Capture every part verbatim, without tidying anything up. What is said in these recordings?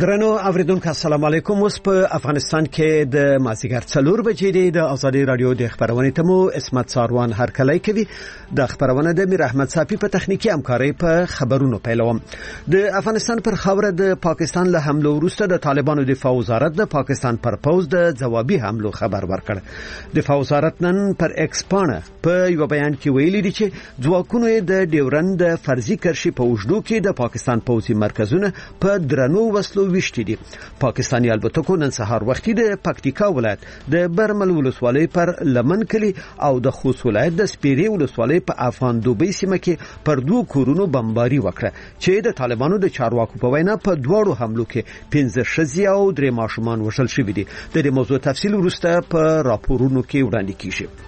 درنو اوریدونکو السلام علیکم. اوس په افغانستان کې د مازیګر څلور بجې دی. د ازادي رادیو د خبرونې ته مو اسمت ساروان هرکلی کوي. د خبرونه د میر احمد صافي په تخنیکی همکاري په خبرونو پیلوم. د افغانستان پر خاوره د پاکستان له حمله وروسته د طالبانو دفاع وزارت د پاکستان پر پوز د جوابي حملو خبر ورکړ. دفاع وزارت نن پر ایکس پاڼه په یو بیان کې ویلي دي چې ځواکونو د ډیورند فرضي کرشي په وجودو کې د پاکستان پوځي مرکزونه په درنو وسلو وشتي دي. پاکستاني البتکو نن سهار وختي د پکتیکا ولایت د برمل ولسوالۍ پر لمن کلی او د خوست ولایت د سپیری ولسوالۍ په افغان دوبۍ سیمه کې پر دوه کورونو بمباري وکړه چې د طالبانو د چارواکو په وینا په دوړو حملو کې پنځه ښځې او درې ماشومان وژل شوي دي. د دې موضوع تفصیل وروسته په راپورونو کې وړاندې کیږي.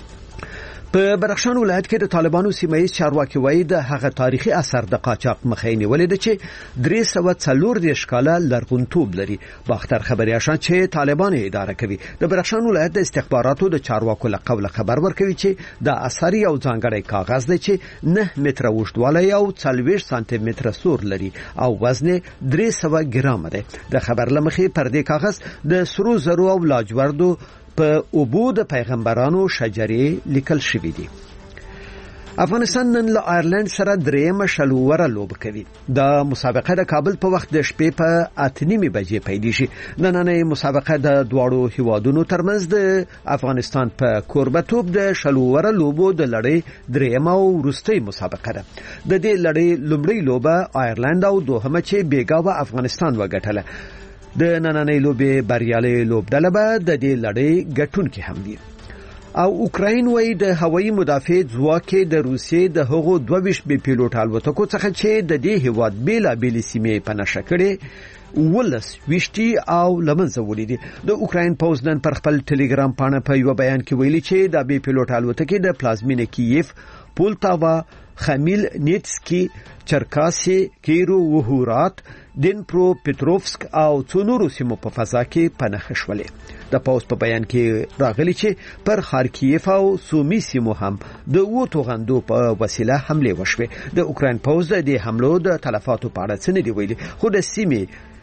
په بدخشان ولایت کې د طالبانو سیمایي چارواکي وایي د هغه تاریخي اثر د قاچاق مخې نیولې ده چې درې سوه څلور دېرش کاله لرغونتوب لري. باختر خبري آشان چې طالبان اداره کوي د بدخشان ولایت د استخباراتو د چارواکو له قوله خبر ورکوي چې د اثر یو ځانګړی کاغذ دی چې نه متره اوږدوالی او څلوېښت سانتي متره سور لري او وزن درې سوه ګرام دی. د خبر له مخې پر دې کاغذ د سرو زرو او لاجوردو په اوبو د پیغمبرانو شجرې لیکل شوې دي. افغانستان نن له آیرلند سره درېیمه شلووره لوبه کوي. د مسابقه د کابل په وخت د شپې په اته نیمې بجې پیل شي. نننۍ مسابقه د دواړو هیوادونو ترمنځ د افغانستان په کوربتوب د شلووره لوبو د لړۍ درېیمه او وروستۍ مسابقه ده. د دې لړۍ لومړۍ لوبه آیرلند او دوهمه چې بیګاوه افغانستان وګټله. د نننۍ لوبې بریالۍ لوبډله به د دې لړۍ ګټونکې هم وي. او اوکراین وایي د هوایي مدافع ځواک د روسیې د هغو دوه ویشت بې پیلوټ الوتکو څخه چې د دې هیواد بیلابېلې سیمې په نښه کړې ولس ویشتي او لمنځه وړي دي. د اوکراین پوځ نن پر خپل ټلګرام پاڼه په یو بیان کې ویلي چې د بې پیلوټ الوتکې د پلازمینې کیف، پولتاوا، خمیل نیټسکی، چرکاسي، کیرو وهورات، دینپرو پټروفسک او څو نورو سیمو په فضا کې پناه شولې. د پوځ په بیان کې راغلي چې پر خارکیف او سومي سیمو هم د وو توغندو په وسیله حمله وشوه. د اوکراین پوځ د حملو د تلفاتو په اړه څه نه دی ویلي، خو د سیمې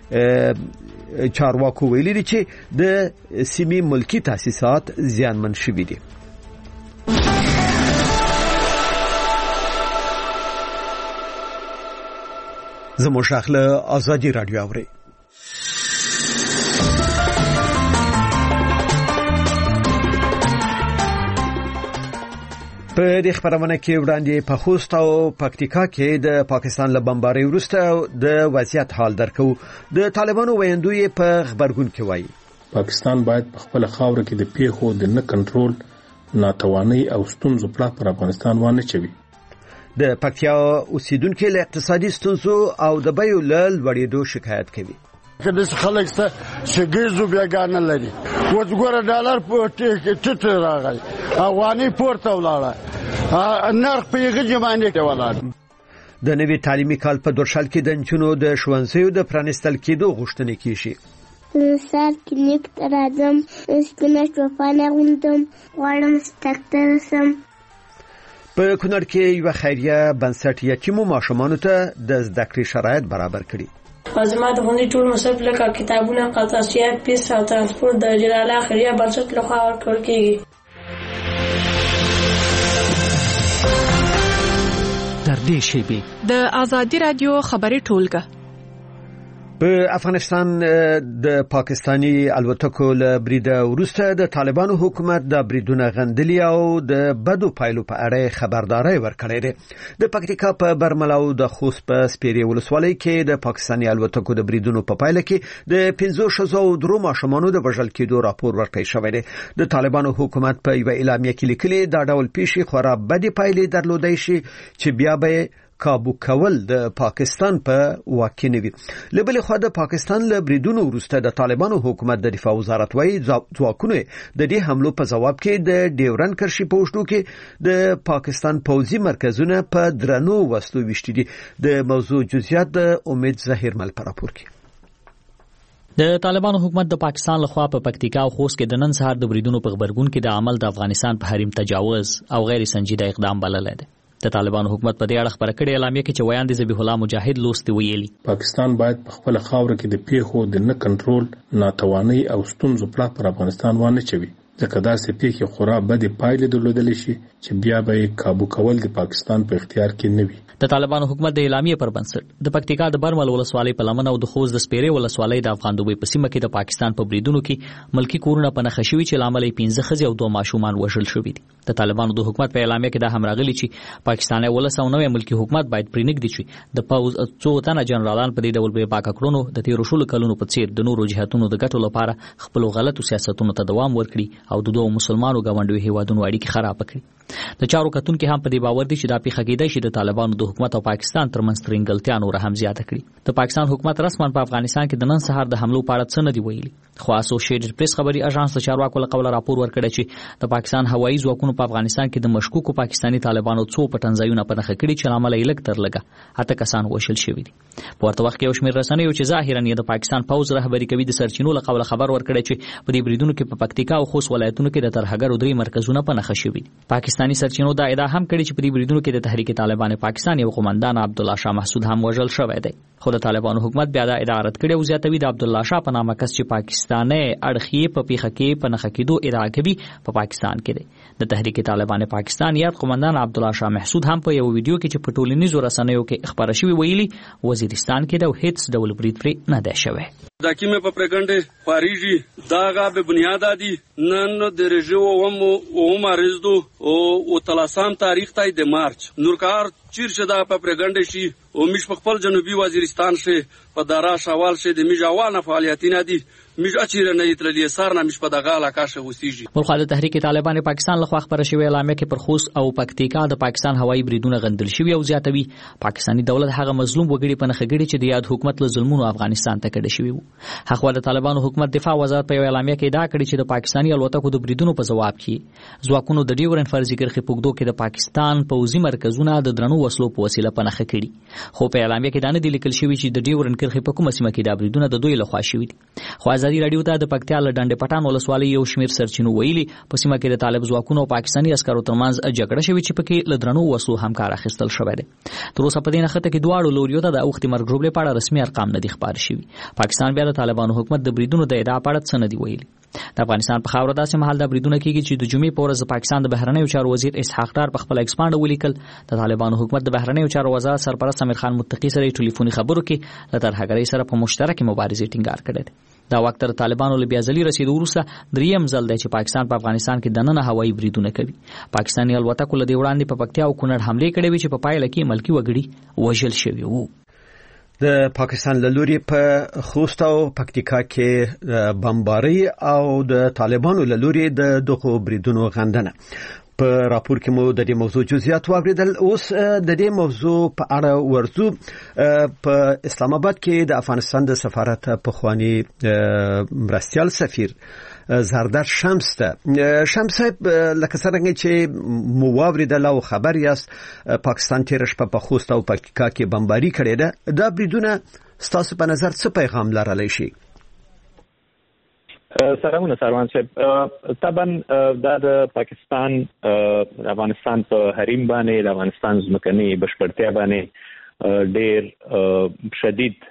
چارواکو ویلي دي چې د سیمې ملکی تاسیسات زیانمن شوي دي. زموږ شاخله ازادي رادیو اوري. په دې خبرونه کې وړاندې په خوست او پکتیکا کې د پاکستان له بمبارۍ وروسته د وضعیت حال درکو. د طالبانو ویندوی په خبرګون کې وایي پاکستان باید په خپل خاور کې د پیښو د نه کنټرول، ناتوانۍ او ستونزو پړه پر افغانستان وانه چوي. د پکتیا اوسیدونکو له اقتصادي ستونزو او د بیو له لوړېدو شکایت کوي. کله چې خلک څه شګیزو بیاګانه لري وځګوره ډالر په ټیټ راغی، افغاني پورته ولاړه، نرخ په یغه جمعنه کې ولاړ. د نوي تعلیمي کال په درشل کې د نجونو د ښوونځیو د پرانیستل کېدو غوښتنه کیږي. سار کلینیک ته راځم، سپینه ټوپانه غوندم، غواړم ډاکټر سم. په کونړ کې یو خیریه بنسټ یتیمو ماشومانو ته د زده کړې شرایط برابر کړي. ازما د غونډې ټول مصرف لکه کتابونه، قطعیات، پیس او ترانسپورت د جلاله خیریه بنسټ لخوا ورکړل کیږي. تر دې شیبې د ازادي رادیو خبري ټولګه. په افغانستان د پاکستانی الوتکو له بریده وروسته د طالبانو حکومت د بریدونو غندلي او د بدو پایلو په اړه خبرداري ورکړې ده. د پکتیکا په برمل او د خوست په سپیری ولسوالۍ کې د پاکستانی الوتکو د بریدونو په پایله کې د پنځو ښځو او درو ماشومانو د وژل کېدو راپور ورکړی شوی دی. د طالبانو حکومت په یو اعلامیه کې لیکلي دا ډول پیښې خورا بدې پایلې درلودای شي چې بیا به کابو کول د پاکستان په واکه نه وي. لبل خو د پاکستان له بریدونو وروسته د طالبانو حکومت د دفاع وزارت وايي ځواکونه د دې حملو په جواب کې د ډیورن کرشي پوښتنو کې د پاکستان پوځي مرکزونه په درنو وسلو وشتي دي. د موضوع جزئیات د امید ظاهر مل پر راپور کې. د طالبانو حکومت د پاکستان لخوا په پکتیکا او خوست کې د نن سهار د بریدونو په خبرګون کې د عمل د افغانستان په حریم تجاوز او غیر سنجیده اقدام بللی دی. د طالبانو حکومت په دې اړه خبره کړې اعلامیه کې چې ویاند ذبیح الله مجاهد لوستي ویلي پاکستان باید په خپل خاور کې د پیښو د نه کنټرول ناتواني او ستونزو پر افغانستان باندې چوي ځکه داسې پیښې خورا بدې پایلې درلودلی شي چې بیا به یې کابو کول د پاکستان په اختیار کې نه وي. د طالبانو حکومت د اعلامیې پر بنسټ د پکتیکا د برمل ولسوالۍ په لمن او د خوست د سپیرې ولسوالۍ د افغان دوبۍ په سیمه کې د پاکستان په بریدونو کې ملکی کورونه په نښه شوي چې لامل یې پنځه ښځې او دوه ماشومان وژل شوي دي. د طالبانو د حکومت په اعلامیه کې دا هم راغلي چې پاکستاني ولس او نوې ملکی حکومت باید پرېنږدي چې د پوز څو تنه جنرالان په دې ډول بې باکه کړنو د تیرو شلو کلونو په څیر د نورو جهاتونو د ګټو لپاره خپل غلطو سیاستونو ته دوام ورکړي او د دوه مسلمانو ګاونډیو هیوادونو اړیکې خراب کړي. د چارو کتونکو هم په دې باور دي چې دا پیښه کېدای شي د طالبانو د حکومت او پاکستان ترمنځ ترنګلتیا نور هم زیاته کړي. د پاکستان حکومت رسما په افغانستان کې د نن سهار د حملو په اړه څه نه دی ویلي، خو اسوسییټډ پریس خبري اژانس د چارواکو له قوله راپور ورکړی چې د پاکستان هوایي ځواکونو په افغانستان کې د مشکوکو پاکستاني طالبانو څو پټنځایونه په نښه کړي چې لامل یې لږ تر لږه اته کسان وژل شوي دي. په ورته وخت کې یو شمېر رسنیو چې ظاهرا یې د پاکستان پوز رهبري کوي د سرچینو له قوله خبر ورکړی چې په دې بریدونو کې په پکتیکا او خوست ولایتونو کې د ترهګرو درې مرکزونه په نښه شوي دي. پاکستاني سرچینو دا ادعا هم کړې چې په دې بریدونو کې د تحریک طالبان پاکستان یو قومندان عبدالله شاه محسود هم وژل شوی دی. خو د طالبانو حکومت بیا دا ادعا رد کړې او زیاتوي د عبدالله شاه په نامه کس چې پاکستاني اړخ په پیښه کې په نښه کېدو ادعا کوي په پاکستان کې دی. د تحریک طالبان پاکستان یاد قومندان عبدالله شاه محسود هم په یو ویډیو کې چې په ټولنیزو رسنیو کې خبره شوې ویلي وزیرستان کې د هیڅ ډول برید پرې نه دی شوی. دا کیمه په پرګنډه پاریږي داغه به بنیاد ادي نن د رژو وم او مارزدو او تلاسام تاریخ تای د مارچ نورکار چیرشه دا په پرګنډه شي او مش په خپل جنوبي وزیرستان شه په دارا شوال شه د میجاوال فعالیتونه دي مش اچیره نه یتللی سار نه مش په دغه علاقه شه وسیږي. ملخواد تحریک طالبان پاکستان لخوا خبره شوې اعلامیه کې پر خوست او پکتیکا د پاکستان هوایي بریدونه غندل شوي او زیاتوي پاکستاني دولت هغه مظلوم وګړي په نښه کړي چې د یاد حکومت له ظلمونو افغانستان ته کډه شوي وو. هغه د طالبانو حکومت دفاع وزارت په اعلامیه کې ادعا کړې چې د پاکستاني الوتکو د بریدونو په جواب کې ځواکونو د ډیورن فرضي کرښې په اوږدو کې د پاکستان پوځي مرکزونه د درنو وسلو په وسیله په نښه کړي. خو په اعلامیه کې دا نه دی لیکل شوي چې د ډیورن کرښې په کومه سیمه کې دا بریدونه د دوی لخوا شوي دي. خو ازادي راډیو ته د پکتیا له ډنډ پټان ولسوالۍ یو شمېر سرچینو ویلي په سیمه کې د طالب ځواکونو او پاکستاني عسکرو ترمنځ جګړه شوې چې پکې له درنو وسلو هم کار اخیستل شوی دی. تر اوسه په دې نښته کې دواړو لوریو ته د اوښتې مرګ ژوبلې په اړه رسمي ارقام نه دي خپاره شوي. پاکستان بیا د طالبانو حکومت د بریدونو د ادعا په اړه څه نه دي ویلي. د افغانستان په خاوره داسې مهال د بریدونه کېږي چې د جمعې په ورځ د پاکستان د بهرنیو چارو وزیر اسحاق ډار په خپل ایکسپانډ ولیکل د طالبانو حکومت د بهرنیو چارو وزارت سرپرست امیر خان متقي سره ټلیفوني خبرو کې له ترهګرۍ سره په مشترکه مبارزې ټینګار کړی دی. دا وخت تر طالبانو له بیا ځلې رسیدو وروسته دریم ځل دی چې پاکستان په افغانستان کې دننه هوایي بریدونه کوي. پاکستاني الوتکو له دې وړاندې په پکتیا او کونړ حملې کړې وې چې په پایله کې ملکي وګړي وژل شوي وو. د پاکستان له لوري په خوست او پکتیکا کې بمباري او د طالبانو له لوري د دغو بریدونو غندنه. په راپور کې مو د دې موضوع جزئیات واوریدل. اوس د دې موضوع په اړه ورځو په اسلام آباد کې د افغانستان د سفارت پخوانی مرستیال سفیر زردار شمس ته شمس لکه څنګه چې مو واوریدل او خبر یاست پاکستان تیر شپه په خوست او پکتیکا کې بمباري کړې ده. دا بریدونه ستاسو په نظر څه پیغام لرلی شي؟ سلامونه سروان صاحب. طبعا دا د پاکستان افغانستان په حریم باندې د افغانستان ځمکني بشپړتیا باندې ډېر شدید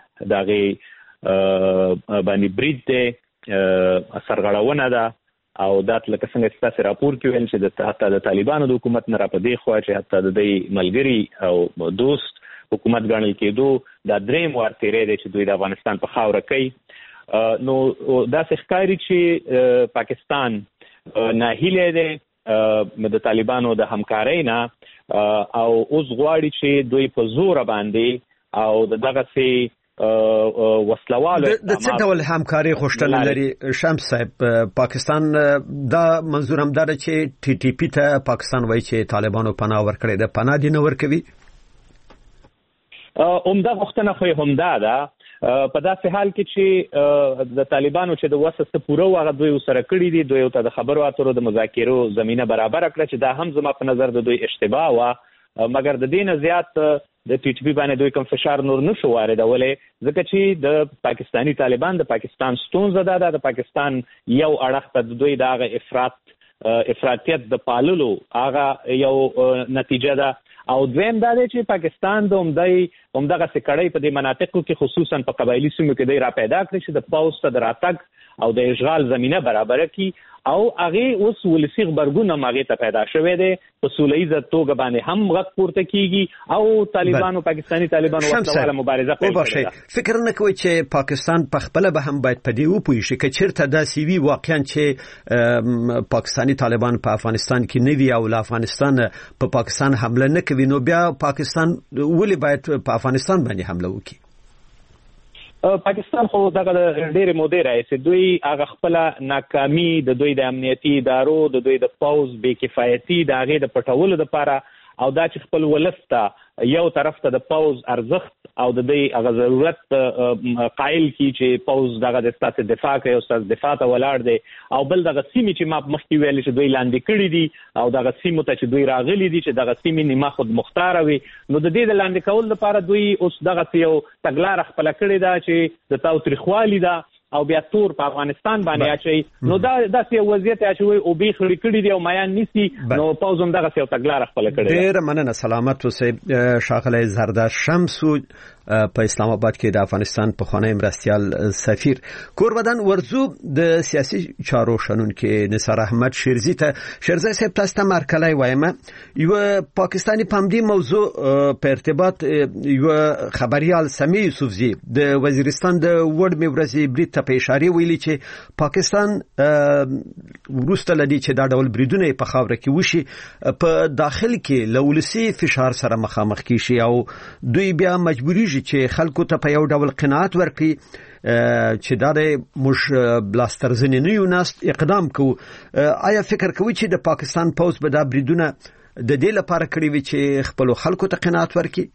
دغه باندې برید دی سرغړونه ده او دا لکه څنګه چې تاسو راپور کې ویل چې د حتی د طالبانو د حکومت نه را پدې خو چې حتی د دې ملګری او دوست حکومت ګڼل کېدو دا دریم وار تیرې دی چې دوی د افغانستان په خاوره کوي. نو دا ښکاري چې پاکستان ناهیلی دی د طالبانو د همکارۍ نه او اوس غواړي چې دوی په زور باندې او دغسې وسلوالو د څه ډول همکاري غوښتنه لري شمس صاحب؟ پاکستان دا منظور هم دا چې ټي ټي پی ته پاکستان وایي چې طالبانو پناه ورکړې ده، پناه دې نه ورکوي؟ عمده غوښتنه خو یې همدا ده په داسې حال کې چې د طالبانو چې د وسه پوره واغه دوی سره کړی دي، دوی ته د خبرو اترو د مذاکرو زمينه برابر کړه چې دا هم زما په نظر د دوی اشتباه و، مګر د دین زیات د ټي ټي پی باندې دوی کوم فشار نور نشو واردولې ځکه چې د پاکستانی طالبان د پاکستان ستونزه ده، د پاکستان یو اړخ ته دوی دغه افراط افراطیت د پاللو هغه یو نتیجه ده او دویم دا دی چې پاکستان د همدای همدغه سکړی په دې مناطقو کې خصوصا په قبایلی سیمو کې دی را پیدا کړی چې د پوځ ته د راتګ او د اشغال زمينه برابر کړي او هغه اوس ولسی خبرګون هغه ته پیدا شوه دی په سولېزه توګه باندې هم غږ پورته کیږي او طالبانو پاکستانی طالبانو وسله مبارزه پیل کړه. فکر نه کوي چې پاکستان په خپل به هم باید په دې وپوي شي چې چیرته د سی وی واقعا چې پاکستانی طالبان په افغانستان کې نه وی او له افغانستان په پاکستان حمله نه کوي نو بیا پاکستان ولې باید په افغانستان باندې حمله وکړي؟ پاکستان خو دغه ډېر مودې راځي دوی هغه خپل ناکامي د دوی د امنیتي ادارو د دوی د پوز بې کفایتي د هغه د پټولو لپاره او دا چې خپل ولسته یو طرف ته د پوز ارزښت او د دې هغه ضرورت قائل کی چې پوز دغه د ستاسو دفاع کوي او ستاسو دفاع ته ولاړ دی او بل دغه سیمې چې ما مخکې ویل چې دوی لاندې کړی دي او دغه سیمو ته چې دوی راغلي دي چې دغه سیمې نیمه خود مختار وي نو د دې د لاندې کول لپاره دوی اوس دغه یو تګلار خپل کړی دا چې د تاوتریخوالي دا او بیا تور په افغانستان باندې اچي نو دا داسې وضعیت اچوي او به خړی کړی دی او میان نسی نو پوزم دغه یو تګلار خپل کړی دی. ډیر مننه سلامت اوسئ شاغله زردار شمسو په اسلام آباد کې د افغانستان په خانه مرستيال سفیر. کوربدان ورزو د سیاسي چارو شنونکو نثار احمد شیرزی ته شیرزی صاحب تاسو ته مرکلای وایم یو پاکستانی پامدی موضوع په ارتباط یو خبريال سمی یوسفزی د وزیرستان د وړ میورزي بریټ ته په اشاره ویلي چې پاکستان ورسته لدی چې دا ډول بریدونه په خاور کې وشي په داخل کې لولسی فشار سره مخامخ کیشي او دوی بیا مجبوری چې خلکو ته په یو ډول قناعت ورکړي چې دا د مش بلاسترزنی نه یو ناس اقدام کو. آیا فکر کوي چې د پاکستان پوز به دا بریدونه د دې لپاره کړی وي چې خپل خلکو ته قناعت ورکړي؟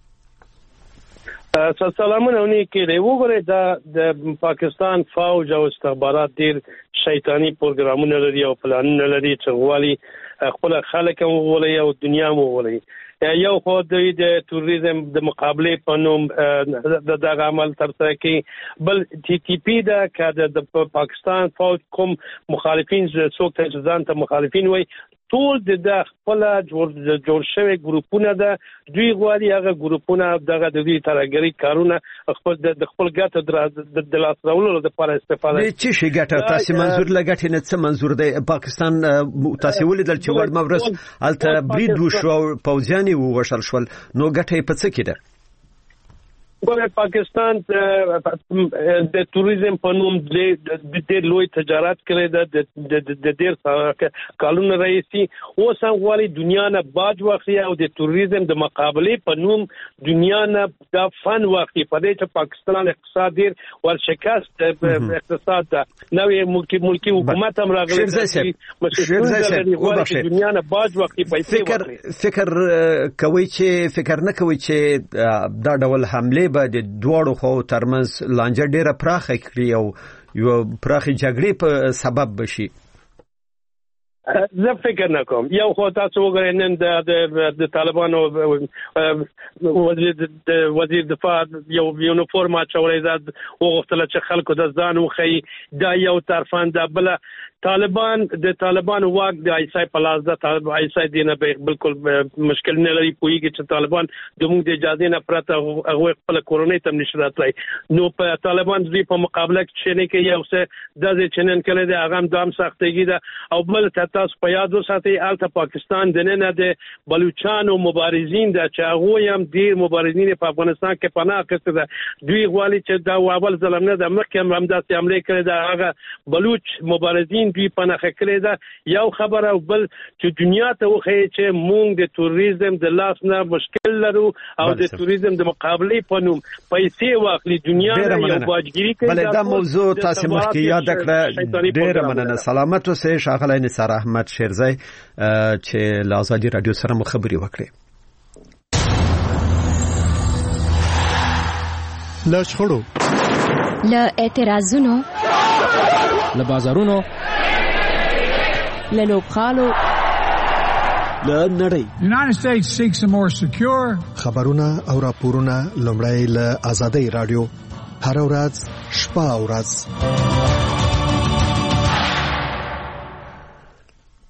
سلامونه ونی کې دی وګورئ دا د پاکستان فوج او استخبارات ډیر شیطانی پروګرامونه لري او پلانونه لري چې غواړي خپل خلک هم وغولي او دنیا هم وغولي. یو خو د توریزم د مقابله په نوم د دغه عمل ترسره کوي بل ټي ټي پی دا که د پاکستان فوج کوم مخالفین څوک ته ځان ته مخالفین وي ټول د خپل جوړ شوی ګروپونه ده دوی غواړي هغه ګروپونه دغه د دې ترګری کارونه خپل د خپل ګټه د لاس راوړلو لپاره استفاده کوي. چې شي ګټه تاسو منظور لګټې نه څه منظور دی؟ پاکستان تاسو ولیدل چې ور مورس الته برید وشو پوځیان ووشل شول نو ګټه په څه کې ده؟ ګوره پاکستان د توریزم په نوم د ډېر لوی تجارت کړی ده د ډېر کلونو راهیسې اوس هم غواړي دنیا نه باج واخلي او د توریزم د مقابلې په نوم دنیا نه دا فن واخلي په دې چې پاکستان اقتصاد ډېر ورشکست اقتصاد ده نوې ملکی ملکی حکومت هم راغلی شیرزی دنیا نه باج واخلي پیسې فکر فکر کوي چې فکر نه کوي چې دا ډول حمله به د دوړو خو ترمنځ لانجه ډیره پراخه کړي او یو پراخه جګړې په سبب بشي؟ زه فکر نه کوم. یو خو تاسو وګورئ نن د د طالبانو وزیر د وزیر دفاع یو یونیفورم اچولې ده وغوښتل چې خلکو د ځان وخی دا یو طرفان ده بل طالبان د طالبان واک د ایسای پلاس ده طالب ایسای دینه به بالکل مشکل نه لري پویږي چې طالبان د موږ د اجازه نه پرته هغه خپل کورونی تم نشي راتلای نو په طالبان د په مقابله کې نه کې یو څه د چنن کړي د هغه دام سختګي ده او بل تاسو په یاد وساتئ الته پاکستان د نه د بلوچستان او مبارزین د چاغو هم ډیر مبارزین په افغانستان کې پناه اخیسته ده دوی غواړي چې دا اول ظلم نه د مخکې هم همداسې عملې کړي ده هغه بلوچ مبارزین دوی پناه کړي ده یو خبره او بل چې دنیا ته وخی چې مونږ د توریزم د لاس نه مشکل لرو او د توریزم د مقابله په نوم پیسې واخلي دنیا نه یو باجګری کوي. بل دا موضوع تاسو مخکې یاد کړه ډیر مننه. سلامت اوسئ شاغله نثار احمد شیرزی چې له ازادي رادیو سره مو خبري وکړي. له شخړو له اعتراضونو له بازارونو له لوبخالو له نړۍ United States seeks a more secure خبرونه او راپورونه لومړی له ازادي رادیو هر ورځ شپه او ورځ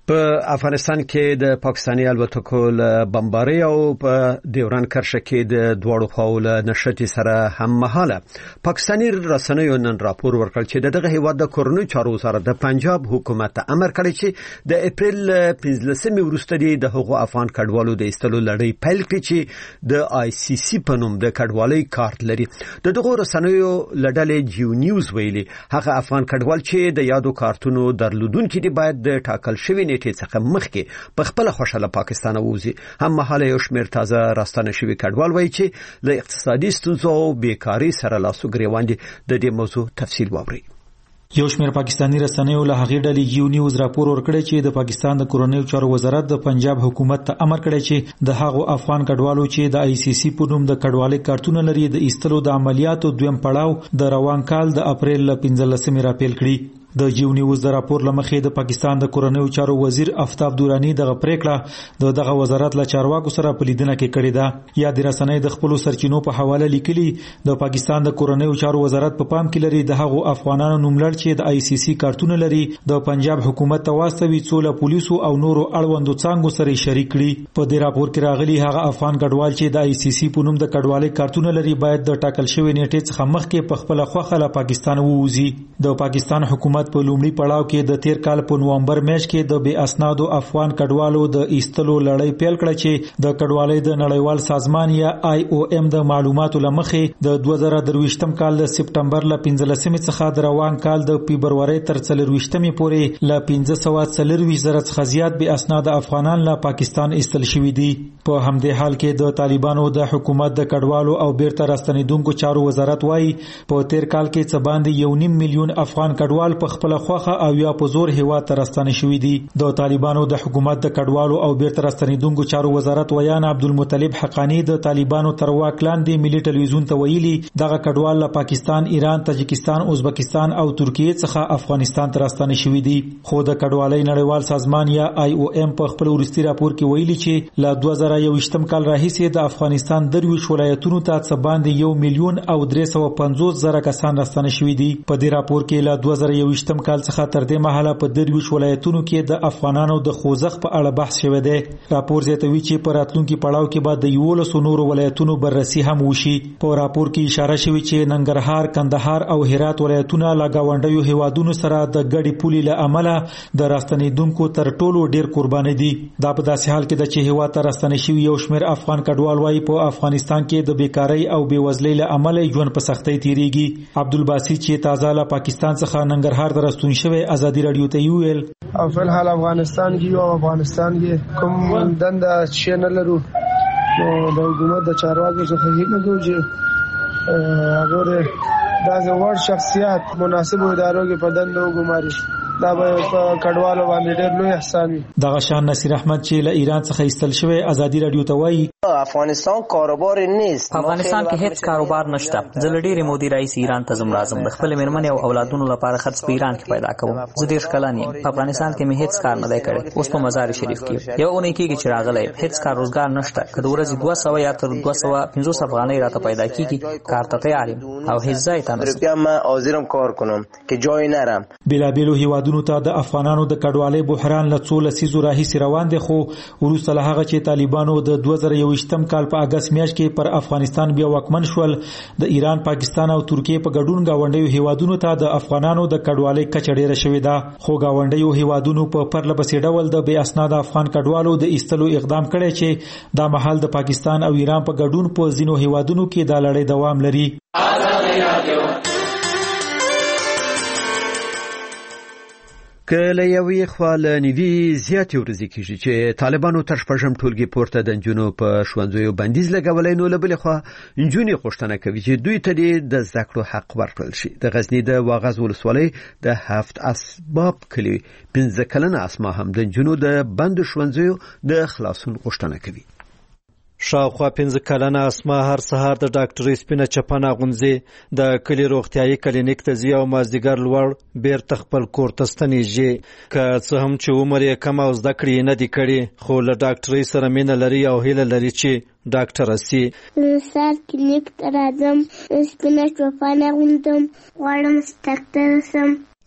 په افغانستان کې د پاکستاني الوتکو له بمبارۍ او په ډیورن کرښه کې د دواړو خواو له نشټي سره هم مهاله پاکستاني رسنیو نن راپور ورکړ چې دغه هیواد د کورنۍ چارو وزارت د پنجاب حکومت امر کړی چې د اپریل پنځلسمې وروسته د هغو افغان کډوالو د ایستلو لړۍ پیل کړي چې د آی سی سی په نوم د کډوالۍ کارت لري. د دغه رسنیو لړلې جیو نیوز ویلي هغه افغان کډوال چې د یادو کارتونو درلودونکو دي باید د ټاکل شوی نیټې څخه مخکې په خپل خوشاله پاکستان ووزي. هم مهاله یو شمېر تازه راستانه شوی کډوال وایي چې له اقتصادي ستونزو او بیکاری سره لاسو ګریوان دي. د دې موضوع تفصیل واورئ. یو شمېر پاکستاني رسنیو له هغې ډلې جیو نیوز راپور ورکړی چې د پاکستان د کورنیو چارو وزارت د پنجاب حکومت ته امر کړی چې د هغو افغان کډوالو چې د آی سی سی په نوم د کډوالۍ کارتونه لري د ایستلو د عملیاتو دویم پړاو د روان کال د اپریل له پنځلسمې راپیل کړي. د جیو نیوز د راپور لمخې د پاکستان د کورنیو چارو وزیر آفتاب دورانی دغه پریکړه د دغه وزارت له چارواکو سره په لیدنه کې کړې ده. یا د رسنۍ د خپل سرچینو په حواله لیکلي د پاکستان د کورنیو چارو وزارت په پام کې لري د هغو افغانانو نوملړ چې د آی سی سی کارتونه لري د پنجاب حکومت ته واستوي څو له پولیسو او نورو اړوندو څانګو سره شریک کړي. په دې راپور کې راغلي هغه افغان کډوال چې د آی سی سی په نوم د کډوالۍ کارتونه لري باید د ټاکل شوی نیټې څخه مخکې په خپل خوښه له پاکستان ووزي. د پاکستان حکومت په لومړي پړاو کې د تیر کال په نومبر میاشت کې د بې اسنادو افغان کډوالو د ایستلو لړۍ پیل کړه چې د کډوالۍ د نړیوال سازمان یا آی او ایم د معلوماتو لمخې د دوه زره درویشتم کال د سپټمبر له پنځلسمې څخه د روان کال د فبرورۍ تر څلرویشتمې پورې له پنځه سوه څلرویشت زره څخه زیات بې اسناده افغانان له پاکستان ایستل شوي دي. په همدې حال کې د طالبانو د حکومت د کډوالو او بیرته راستنیدونکو چارو وزارت وایي په تیر کال کې څه باندې یو نیم میلیون افغان کډوال په خپل خوخه او یا په زور هیواد ته راستنه شوي دي. د طالبانو د حکومت د کډوالو او بیرته راستنیدونکو چارو وزارت ویان عبدالمطلب حقانی د طالبانو تر واک لاندې ملي ټلویزیون ته ویلي دغه کډوال له پاکستان، ایران، تاجکستان، ازبکستان او ترکیه څخه افغانستان ته راستنه شوي دي. خو د کډوالۍ نړیوال سازمان یا آی او ایم په خپل وروستي راپور کې ویلي چې له دوه زره یوویشتم کال راهیسې د افغانستان درویشت ولایتونو ته څه باندې یو میلیون او درې سوه پنځوس زره کسان راستنه شوي دي. په دې راپور کې له دوه زره یوویشتم کال څخه تر دې مهاله په درویشت ولایتونو کې د افغانانو د خوځښت په اړه بحث شوی دی. راپور زیاتوي چې په راتلونکي پړاو کې به د یولسو نورو ولایتونو بررسي هم وشي. په راپور کې اشاره شوې چې ننګرهار، کندهار او هرات ولایتونه له ګاونډیو هیوادونو سره د ګډې پولې له امله د راستنیدونکو تر ټولو ډیر قرباني دي. دا په داسې حال کې ده چې هیواد ته راستنه شوي یو شمېر افغان کډوال وایي په افغانستان کې د بیکارۍ او بېوزلۍ له امله ژوند په سختۍ تیریږي. عبدالباسط چې تازه له پاکستان څخه ننګرهار ته راستون شوی ازادي رادیو ته ویل او فلحال افغانستان کې یو افغانستان کې کوم دنده چې نه لرو نو د حکومت د چارواکو څخه هیله کوو چې هغه د ځوړ شخصیت مناسب ادارو کې په دنده وګماري. دا به په کډوالو باندې ډېر لوی احسان وي. دغه شان نصیر احمد چې له ایران څخه ایستل شوی ازادي رادیو ته وایي افغانستان کاروبار نیست. په افغانستان کې هیڅ کاروبار نشته. زه له ډېرې مودې راهیسې ایران ته ځم راځم. د خپلې مېرمنې او اولادونو لپاره خرڅ په ایران کې پیدا کوم. زه دېرش کلن یم. په افغانستان کې مې هیڅ کار نه دی کړی. اوس په مزار شریف کې یو اونۍ کېږي چې راغلی یم. هیڅ کار روزګار نشته. که د ورځې دوه سوه یا تر دوه سوه پنځوس افغانۍ راته پیدا کېږي کار ته تیار یم او هیڅ ځای ته نه ځم. من حاضرم کار کنم که جای نرم. بېلابېلو هیوادونو ته د افغانانو د کډوالۍ بحران له څو لسیزو راهیسې روان دی. خو وروسته له هغه چې طالبانو د دوه زره یوویشتم کال په اګست میاشت کې پر افغانستان بیا واکمن شول د ایران، پاکستان او ترکیې په ګډون ګاونډیو هیوادونو ته د افغانانو د کډوالۍ کچه ډیره شوې ده. خو ګاونډیو هیوادونو په پرله پسې ډول د بې اسناده افغان کډوالو د ایستلو اقدام کړی چې دا مهال د پاکستان او ایران په ګډون په ځینو هیوادونو کې دا لړۍ دوام لري. که له یوې خوا له نوي زیاتې ورځې کېږي چې طالبانو تر شپږم ټولګي پورته د نجونو په ښوونځیو بندیز لګولی، نو له بلې خوا نجونې غوښتنه کوي چې دوی ته د زده کړو حق ورکړل شي. د غزني د واغظ ولسوالۍ د هفت اسباب کلي پنځه کلنه اسما هم د نجونو د بندو ښوونځیو د خلاصون غوښتنه کوي. شاوخوا پنځه کلنه اسما هر سهار د ډاکټرۍ سپینه چپنه اغوندي، د کلي روغتیايي کلینیک ته ځي او مازدیګر لوړ بیرته خپل کور ته ستنیږي. که څه هم چې عمر یې کم او زده کړې نه دي کړي، خو له ډاکټرۍ سره مینه لري او هیله لري چې ډاکټره سي. سهار کلینیک ته راځم، سپینه چپنه اغوندم، غواړم ډاکټره سم.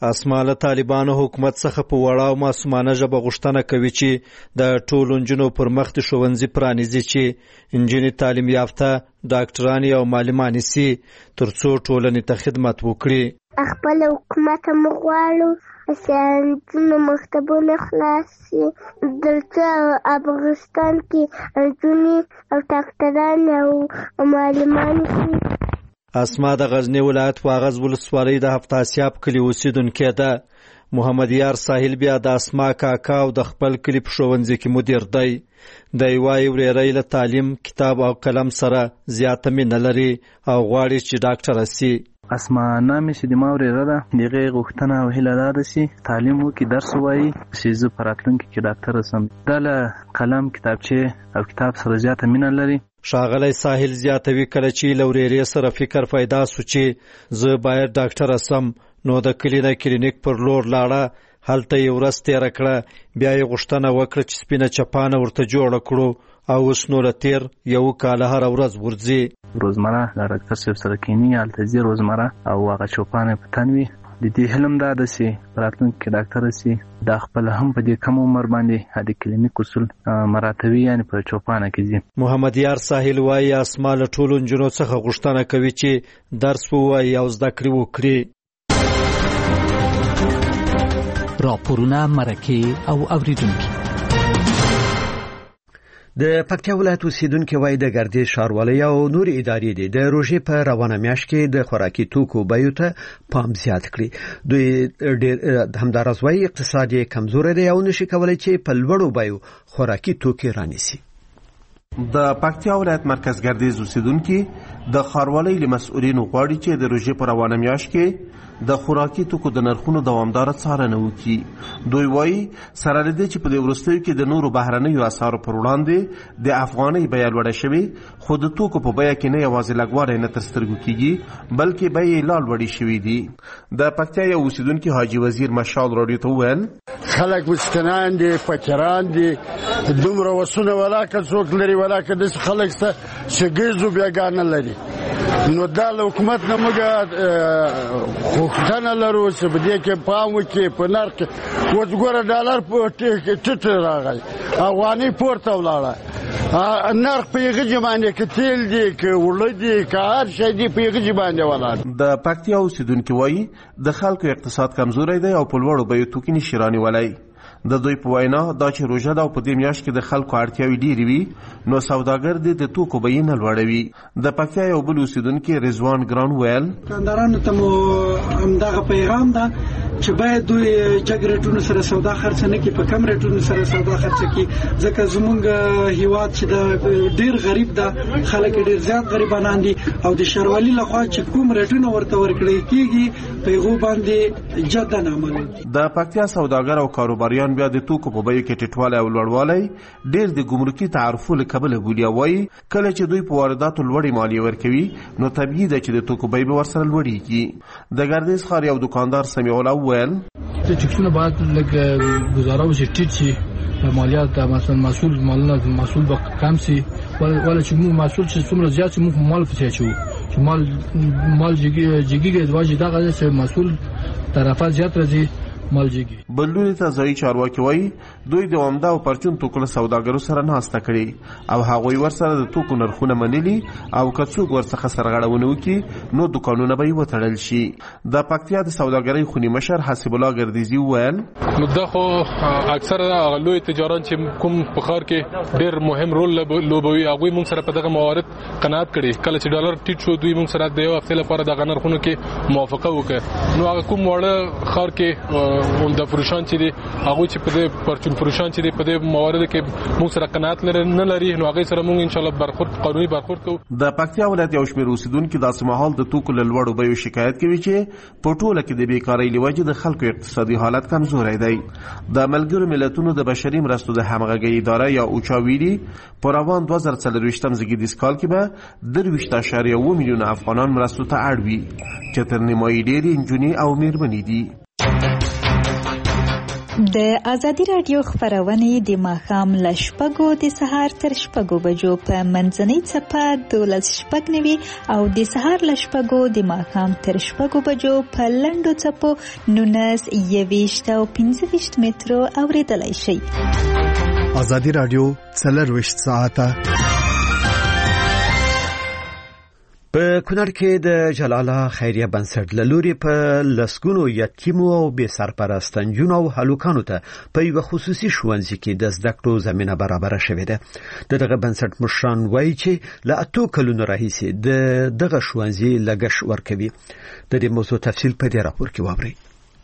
اسما له طالبانو حکومت څخه په وړه او معصومانه ژبه غوښتنه کوي چې د ټولو نجونو پر مخ د ښوونځي پرانیزي چې نجونې تعلیم یافته ډاکټرانې او معلمانې سي ترڅو ټولنې ته خدمت وکړي. خپل حکومت هم غواړو چې مکتبونه خلاص شي دلته افغانستان کې نجونې او ډاکټران او معلمان شي. اسما د غزنی ولایت واغظ ولسوالۍ د هفتاسیاب کلي اوسیدونکې ده. محمد یار ساحل بیا د اسما کاکا او د خپل کلي په ښوونځي کې مدیر دی. دی وایي ورېری له تعلیم کتاب او قلم سره زیاته مینه لري او غواړي چې ډاکټره سي. اسما نامې چې د ما ورېره ده د هغې غوښتنه او هیله دا ده چې تعلیم وکړي درس ووایي چې زه په راتلونکي کې ډاکټره سم. دا له قلم کتابچې او کتاب سره زیاته مینه لري. ښاغلی ساحل زیاتوي کله چې له ورېرې سره فکر پیدا سو چې زه باید ډاکټره سم نو د کلي نه کلینیک پر لور لاړه. هلته یې ورځ تېره کړه بیا یې غوښتنه وکړه چې سپینه چپانه ورته جوړه کړو او اوس نو له تېر یو کاله هره ورځ ورځي. روزمره له ډاکټر صاحب سره کیني هلته ځي روزمره او هغه چوپانه په تن وي. د دې حلم دا ده چې په راتلونکي کې ډاکټره سي. دا خپل هم په دې کم عمر باندې د کلینیک اصول مراتبي یعنې په چوپانه کې ځي. محمد یار ساحل وایي اسما له ټولو نجونو څخه غوښتنه کوي چې درس ووایي او زده کړې وکړي. راپورونه مرکې او اوریدونکي. د پکتیا ولایت اوسیدونکو وایي د ګردې ښاروالۍ او نور ادارې دي د روژې په روانه میاشت کې د خوراکي توکو بیو ته پام زیات کړي. دوی ډېر همداراز وایي اقتصاد یې کمزوری دی او نشي کولی چې په لوړو بیو خوراکي توکي رانیسي. د پکتیا ولایت مرکز ګردیز اوسیدونکي د ښاروالۍ له مسؤلینو غواړي چې د روژې په روانه میاشت کې د خوراکي توکو د نرخونو دوامداره څارنه وکړي. دوی وایي سره له دې چې په دې وروستیو کې د نورو بهرنیو اسعارو پر وړاندې د افغانۍ بیه لوړه شوې خو د توکو په بیه کې نه یوازې لږوالی نه تر سترګو کېږي بلکې بیې یې لا لوړې شوي دي. د پکتیا یو اوسیدونکي حاجي وزیر مشال راډیو ته وویل خلک مسکینان دي فقیران دي دومره وسونه ولاکه څوک لري ولاکه داسې خلک شته چې ګیزو بیګانه لري. نو دا له حکومت نه موږ غوښتنه لرو چې په دې کې پام وکړي په نرخ کې. اوس ګوره ډالر ټیټ راغی افغانۍ پورته ولاړه نرخ په یغه باندې کې تیل دي که وړه دي که هر شی دي په یغه باندې ولاړ. د پکتیا اوسیدونکي وایي د خلکو اقتصاد کمزوری دی او په لوړو بیو توکي نشي رانیولی. د دوی په وینا دا چې روژه ده او په دې میاشت کې د خلکو اړتیاوې ډېرې وي نو سوداګر دې د توکو بیې نه لوړوي. د پکتیا یو بل اوسیدونکي رضوان ګران ویل دکاندارانو ته مو همدغه پیغام ده چې باید دوی جګ ریټونو سره سودا خرڅ نه کړي په کم ریټونو سره سودا خرڅ کړي ځکه زمونږ هیواد چې د ډېر غریب ده خلک ډېر زیات غریبانان دي او د ښاروالۍ لخوا چې کوم ریټونه ورته ورکړل کېږي په هغو باندې جدن عمل. د پکتیا سوداګر او کاروباریان بیا د توکو په بیو کې ټیټوالی او لوړوالی ډېر د ګمرکي تعرفو له کبله بولي. وایي کله چې دوی په وارداتو لوړې مالیې ورکوي نو طبیعي ده چې د توکو بیې به ورسره لوړېږي. د ګردیز ښار یو دوکاندار سمیع الله وویل چې ټکسونه باید لږ ګزاره وشي ټیټ شي مالیات مثلا مسئول مالونه مسئول به کم شي ولا چې موږ مسئول چې څومره زیات شي موږ مال پسې اچوو چې مال مال جګیږي دواجې دغه چې مسئول طرفه زیات راځي مال جګي. بلدونې ته ځایي چارواکي وایي دوی د عمده او پرچون توکو له سوداګرو سره ناسته کړې او هغوی ورسره د توکو نرخونه منلي او که څوک ورڅخه سرغړونه وکړي نو دوکانونه به یې وتړل شي. د پکتیا د سوداګرۍ خوني مشر حسیب الله ګردیزي وویل نو دا خو اکثره هغه لوی تجاران چې کوم په ښار کې ډېر مهم رول لوبوي هغوی موږ سره په دغه موارد قناعت کړي. کله چې ډالر ټیټ شو دوی موږ سره د یو هفتې لپاره دغه نرخونو کې موافقه وکړه. نو هغه کوم واړه ښار کې عمده فروشان چې دي هغوی چې په دې پرچون فروشان چې دي په دې مواردو کې موږ سره قناعت نه لري نو هغوی سره موږ انشاءالله برخورد قانوني برخورد کوو. د پکتیا ولایت یو شمېر اوسیدونکي داسې مهال د توکو له لوړو بیو شکایت کوي چې په ټوله کې د بیکارۍ له وجې د خلکو اقتصادي حالت کمزوری دی. د ملګرو ملتونو د بشري مرستو د همغږۍ اداره یا اوچا ویلي په روان دوه زره څلرویشتم زېږدیز کال کې به درویشت اعشاریه اوه میلیونه افغانان مرستو ته اړ وي چې تر نیمایي ډېرې نجونې او مېرمنې دي. د ازادي رادیو خبرونه د ماښام له شپږو د سهار تر شپږو بجو په منځنۍ څپه دولس شپږ نوي او د سهار له شپږو د ماښام تر شپږو بجو په لنډو څپو نولس یویشت او پنځه ویشت مترو اورېدلی شئ. ازادي رادیو څلرویشت ساعته په کونړ کې د جلاله خیریه بنسټ له لوري په لسګونو یتیمو او بې سرپرسته نجونو او هلکانو ته په یوه خصوصي ښوونځي کې د زده کړو زمینه برابره شوې ده. د دغه بنسټ مشران وایي چې له اتو کلونو راهیسې د دغه ښوونځي لګښت ورکوي. د دې موضوع تفصیل په دې راپور کې واورئ.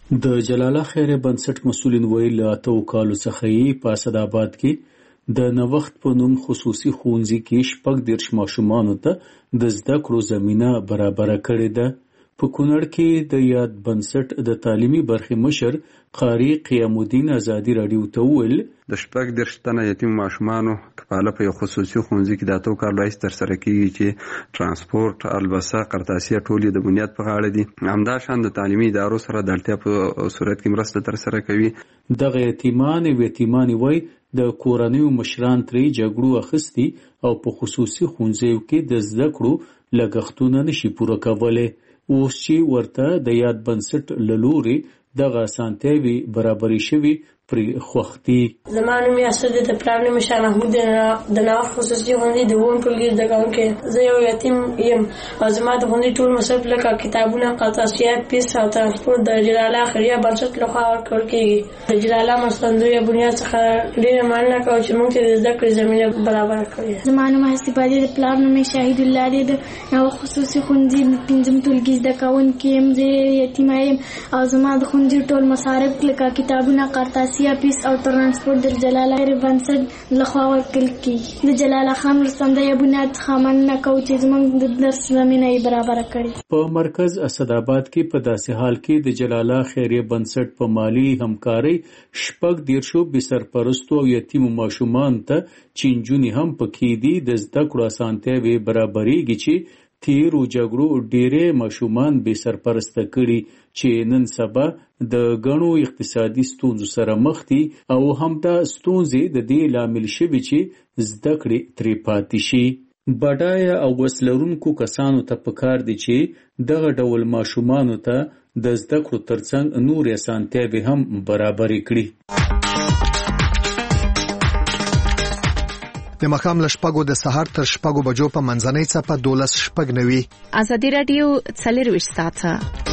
د جلاله خیریه بنسټ مسؤلین وایي له اتو کالو څخه یې په اسداباد کې د نوښت په نوم خصوصي ښوونځي کې شپږ دېرش ماشومانو ته د زده کړو زمینه برابره کړې ده. په کونړ کې د یاد بنسټ د تعلیمي برخې مشر قاری قیام الدین ازادي رادیو ته وویل د شپږ دېرش تنه یتیم ماشومانو کفاله په یو خصوصي ښوونځي کې د اتو کالو راهیسې ترسره کېږي چې ترانسپورټ، البسه، قرطاسیه ټول یې د بنیاد په غاړه دي. همداشان د تعلیمي ادارو سره د اړتیا په صورت کې مرسته ترسره کوي. دغه یتیمان او یتیمانې وایي د کورنیو مشران ترې جګړو اخیستي او په خصوصي ښوونځیو کې د زده کړو لګښتونه نشي پوره کولی. اوس چې ورته د یاد بنسټ له لوري دغه اسانتیاوې برابرې شوي پرې خوښ دي. زما نوم یاسر دی، د پلار نوم شاه محمود دی، د نوښت خصوصي ښوونځي د اووم ټولګي زده کوونکی. زه یو یتیم یم او زما د ښوونځي ټول مصرف لکه کتابونه، قرطاسیه، فیس او ترانسپورټ د جلاله خیریه بنسټ لخوا ورکول کېږي. د جلاله مرستندویه بنیاد څخه ډېره مننه کوم چې موږ ته د زده کړې زمینه برابره کړې. زما نوم حسیبه دی، د پلار نوم شهید الله دی، د نوښت خصوصي ښوونځي د پنځم ټولګي زده کوونکی یم. زه یتیمه یم او زما د ښوونځي ټول مصارف لکه کتابونه، قرطاسیه، فیس او ترانسپورټ د جلاله خیریه بنسټ لخوا ورکول کېږي. د جلاله خان مرستندویه بنیاد څخه مننه کوو چې زموږ د درس زمینه یې برابره کړې. په مرکز اسداباد کې په داسې حال کې د جلاله خیریه بنسټ په مالی همکارۍ شپږ دېرشو بې سرپرستو او یتیمو ماشومانو ته چې نجونې هم پکې دي د زده کړو اسانتیاوې برابرېږي چې تیرو جګړو ډېری ماشومان بې سرپرسته کړي چې نن سبا د غنو اقتصادي ستونزو سره مخ دي او همدا ستونزې د دې لامل شوي چې زده کړې ترې پاتې شي. بډایه او وس لرونکو کسانو ته پکار دي چې دغه ډول ماشومانو ته د زده کړو ترڅنګ نور اسانتیاوې هم برابرې کړي. د ماښام له شپږو د سهار تر شپږو بجو په منځنۍ څپه دولس شپږ نوي. ازادي رادیو څلرویشت ساعته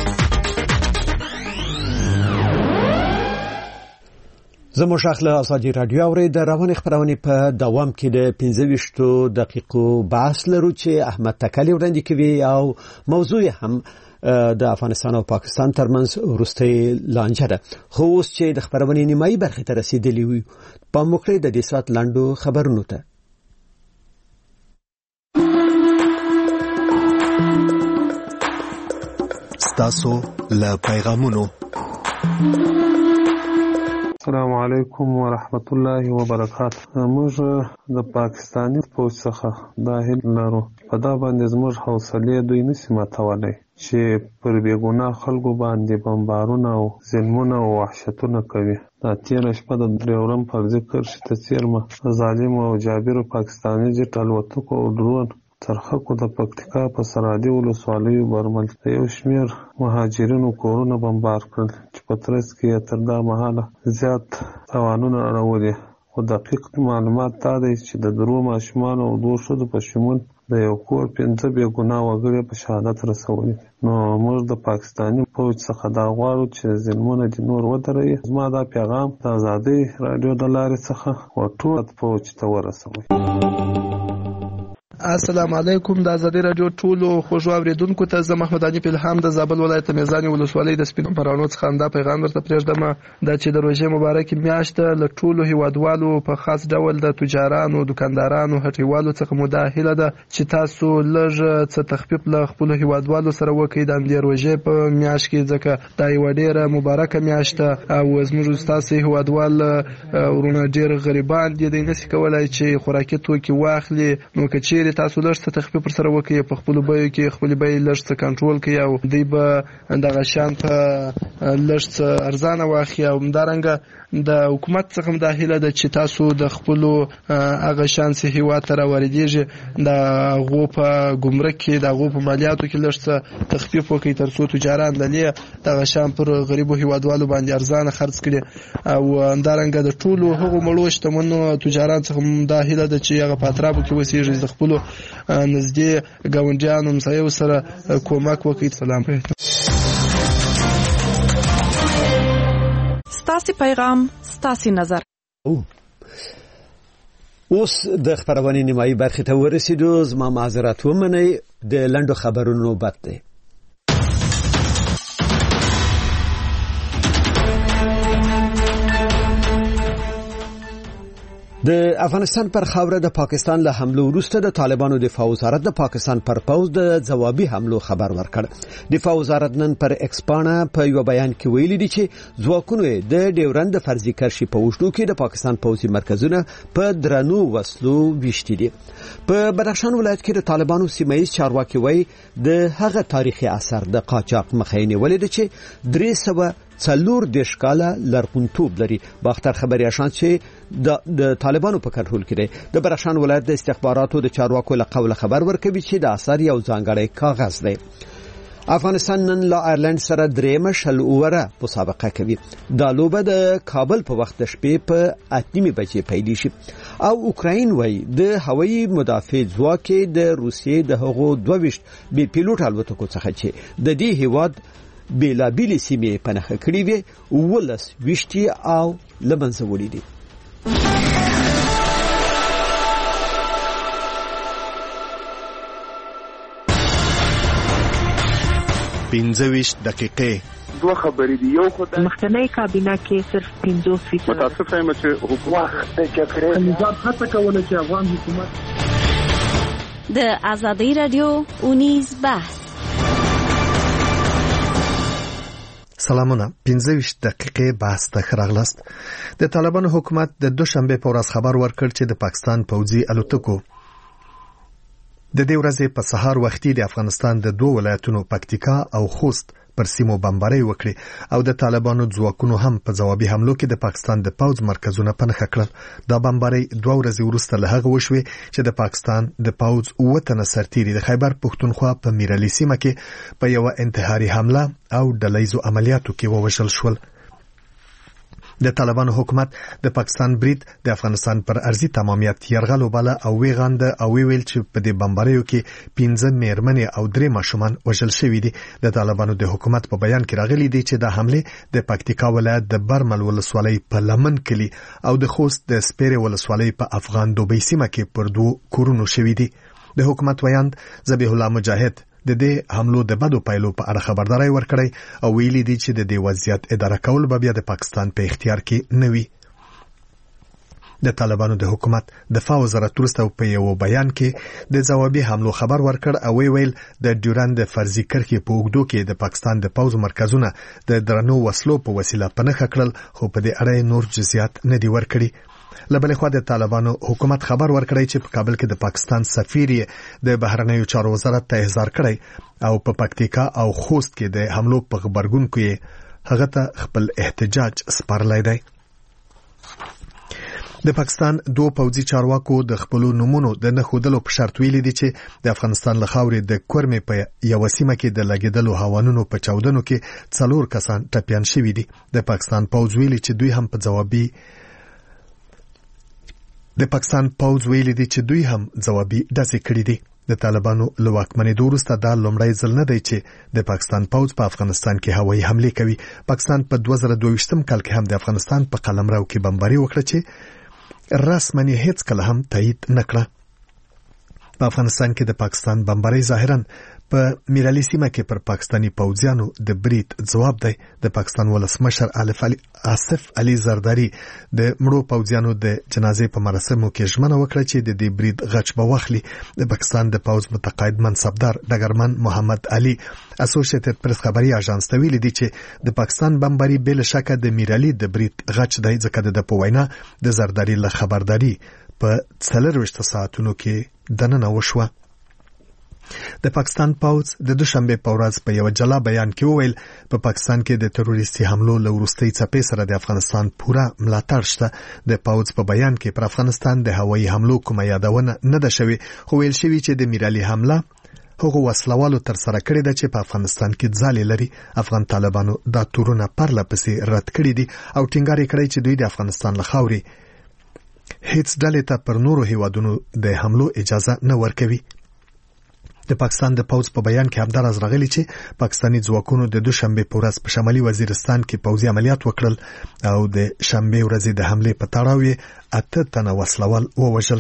زموږ اخله ازادي رادیو اوري د روان خبرونه په دوام کې د پنځه ویشت دقیقو بحث لرو چې احمد تکلی وړاندې کوي او موضوع هم د افغانستان او پاکستان ترمنځ وروستۍ لانجه ده. خو اوس چې د خبرونه نیمایي برخې ته رسیدلی وي په موخه د دې سات لاندو خبرونو ته ستاسو له پیغامونو. السلام علیکم ورحمت الله وبرکاته. موږ د پاکستاني فوج څخه دا هیله لرو په دا باندې زموږ حوصلې دوی نشي ماتولی چې پر بېګناه خلکو باندې بمبارونه او ظلمونه او وحشتونه کوي. دا تېره شپه د ډریورم فرضي کرښې ته څیرمه ظالمو او جابرو پاکستاني جټ الوتکو او ډرون ترخکو د پکتیکا په سرحدي ولسوالیو برمل د یو شمېر مهاجرینو کورونه بمبار کړل چې په ترڅ کې یې تر دا مهاله زیات تاوانونه اړولي. خو دقیق معلومات دا دی چې د درو ماشومانو او دوو ښځو په شمول د یو کور پنځه بې ګناه وګړي په شهادت رسولي. نو موږ د پاکستاني فوج څخه دا غواړو چې ظلمونه دې نور ودروي. زما دا پیغام د ازادۍ راډیو د لارې څخه ورټول فوج ته ورسوئ. السلام علیکم. د ازادي رادیو ټولو خوږو اوریدونکو ته زه محمد علي پیلهام د زابل ولایت میزان ولسوالۍ د سپینو پرانو څخه دا پیغام درته پرېږدم دا چې د روژې مبارکې میاشت له ټولو هیوادوالو په خاص ډول د تجارانو، دکاندارانو، هټیوالو څخه مو دا هیله ده چې تاسو لږ څه تخفیف له خپلو هیوادوالو سره وکړئ د همدې روژې په میاشت کې، ځکه دا یوه ډېره مبارکه میاشت ده او زموږ ستاسو هیوادوال ورونه ډېر غریبان دي، دوی نشي کولی چې خوراکي توکي واخلي. نو که چیرې چې تاسو لږ څه تخفیف سره وکړئ په خپل بیو کې خپل بیې لږ څه کنټرول کړئ او دوی به دغه شان په لږ څه ارزانه واخلي او همدارنګه د حکومت څخه دا هیله ده چې تاسو د خپل هغه شان سي هیواد ته راوړئ د غو په ګمرک کې د غو په مالیاتو کې لږ څه تخفیف وکړي ترڅو تجاران د لې دغه شان پر غریبو هیوادوالو باندې ارزانه خرڅ کړي او همدارنګه د ټولو هغو مړو شتمنو تجاران څخه دا هیله ده چې هغه په اطرافو کې اوسېږي د خپلو نږدې ګاونډیانو همسایو سره کومک وکړي. سلام. ستاسو پیغام ستاسو نظر. اوس د خبرونې نیمایي برخې ته ورسېدو. زما معذرت ومنئ د لنډو خبرونو نوبت دی. د افغانستان پر خاوره د پاکستان له حملو وروسته د طالبانو دفاع وزارت د پاکستان پر پوز د ځوابي حملو خبر ورکړ. دفاع وزارت نن پر ایکس پاڼه په یو بیان کې ویلي دي چې ځواکونو د ډیورند فرضي کرښې په وشتو کې د پاکستان پوځي مرکزونه په درنو وسلو ویشتي دي. په بدخشان ولایت کې د طالبانو سیمایي چارواکي وایي د هغه تاریخي اثر د قاچاق مخه نیولې ده چې درې سوه څلور دیش کاله لرغونتوب لري. باختر خبري آشان چې د د طالبانو په کنټرول کې دی. د بدخشان ولایت د استخباراتو د چارواکو له قوله خبر ورکوي چې د اثر یو ځانګړی کاغذ دی. افغانستان نن له آیرلند سره درېمه شل اووره مسابقه کوي. دا لوبه د کابل په وخت د شپې په اتنیمه بجې پیل شي او اوکراین وایي د هوایي مدافع ځواک د روسیې د هغو دوه ویشت بې پیلوټ الوتکو څخه چې د دې هیواد بیلا بیلی سیمې په نښه کړې وي ولس ویشتي او له منځه وړي دي. پنځه ویشت دقیقې دوه خبرې دي. یو خدای مخکنی کابینه کې صرف پنځوس فیصد متاسف یم چې حکومت د جګړې نظام هڅه کوله چې افغان حکومت د آزادۍ رادیو اونیز بحث. سلامونه. پنځه ویشت دقیقې بحث ته راغلاست. د طالبانو حکومت د دوشنبه په ورځ خبر ورکړ چې د پاکستان پوځي الوتکو د دې ورځې په سهار وختي د افغانستان د دوه ولایتونو پکتیکا او خوست پر سیمو بمباري وکړي او د طالبانو ځواکونو هم په ځوابي حملو کې د پاکستان د پوځ مرکزونه په نښه کړل. دا بمباري دوه ورځې وروسته له هغه وشوه چې د پاکستان د پوځ اووه تنه سرتیري د خیبر پښتونخوا په میرعلي سیمه کې په یو انتحاري حمله او ډلهیزو عملیاتو کې ووژل شول. د طالبانو حکومت د پاکستان برید د افغانستان پر ارضي تمامیت يرغل وباله او ویغاند او ویل چې په دې بمباریو کې پنځه میرمنې او درې ماشومان وژل شوي دي. د طالبانو د حکومت په بیان کې راغلي دي چې د حمله د پکتیکا ولایت د برمل ولسوالۍ په لمن کلی او د خوست د سپیره ولسوالۍ په افغان دوبۍ سیمه کې پر دوه کورونو شوي دي. د حکومت ویاند ذبیح الله مجاهد د دې حملو د بدو پایلو په اړه خبرداري ورکړی او ویلي دي چې د دې وضعیت اداره کول به بیا د پاکستان په اختیار کې نه وي. د طالبانو د حکومت دفاع وزارت وروسته په یو بیان کې د ځوابي حملو خبر ورکړ او ویل د ډیورند فرضي کرښې په اوږدو کې د پاکستان د پوځ مرکزونه د درنو وسلو په وسیله په نښه کړل خو په دې اړه نور جزئیات نه دي ورکړي. لبل خو د طالبانو حکومت خبر ورکړی چې په کابل کې د پاکستان سفیر د بهرنیو چارو وزارت ته احضار کړی او په پکتیکا او خوست کې د حملو په خبرګون کې هغه ته خپل احتجاج سپارلی دی. د پاکستان دوه پوځي چارواکو د خپل نمونو د نخودلو په شرط ویلي دي چې د افغانستان له خاورې د کورمې په یو سیمه کې د لګیدلو هوانونو په چاودنو کې څلور کسان ټپيان شوي دي. د پاکستان پوځ ویلي چې دوی هم په ځوابي د پاکستان پوځ ویلي دي چې دوی هم ځوابي ډزې کړې دي. د طالبانو له واکمنېدو وروسته دا لومړی ځل نه دی چې د پاکستان پوځ په افغانستان کې هوایي حملې کوي. پاکستان په دوه زره دوه ویشتم کال کې هم د افغانستان په قلمرو کې بمباري وکړه چې رسماً هیڅ کله هم تایید نه کړه. په افغانستان کې د پاکستان بمباري ظاهراً په میرعلي سیمه کې پر پاکستاني پوځیانو د برید ځواب دی. د پاکستان ولسمشر آصف علي زرداری د مړو پوځیانو د جنازې په مراسمو کې ژمنه وکړه چې د دې برید غچ به واخلي. د پاکستان د پوځ متقاعد منصبدار ډګرمن محمد علي اسوسییټډ پریس خبري اژانس ته ویلي دي چې د پاکستان بمباري بل شکه د میرعلي د برید غچ دی ځکه د په وینا د زرداری له خبرداري په څلرويشت ساعتونو کې دننه وشوه. د پاکستان پوځ د دوشنبه په ورځ په یو جلا بیان کې وویل په پاکستان کې د تروریستي حملو له وروستۍ څپې سره د افغانستان پوره ملاتړ شته. د پوځ په بیان کې پر افغانستان د هوایي حملو کومه یادونه نه ده شوې، خو ویل شوی چې د میرعلي حمله هغه وسلوالو تر سره کړی ده چې په افغانستان کې ځالې لري. افغان طالبانو دا تورونه پرله پسې رد کړي دي او ټینګار یې کړی چې دوی د افغانستان له خاورې هیڅ ډلې ته پر نورو هیوادونو د حملو اجازه نه ورکوي. د پاکستان د پوځ په بیان کې همداراز راغلی چې پاکستاني ځواکونو د دوشنبه په ورځ په شمالي وزیرستان کې پوځي عملیات وکړل او د شنبه ورځې د حمله په تړاو یې اته تنه وسلوال ووژل.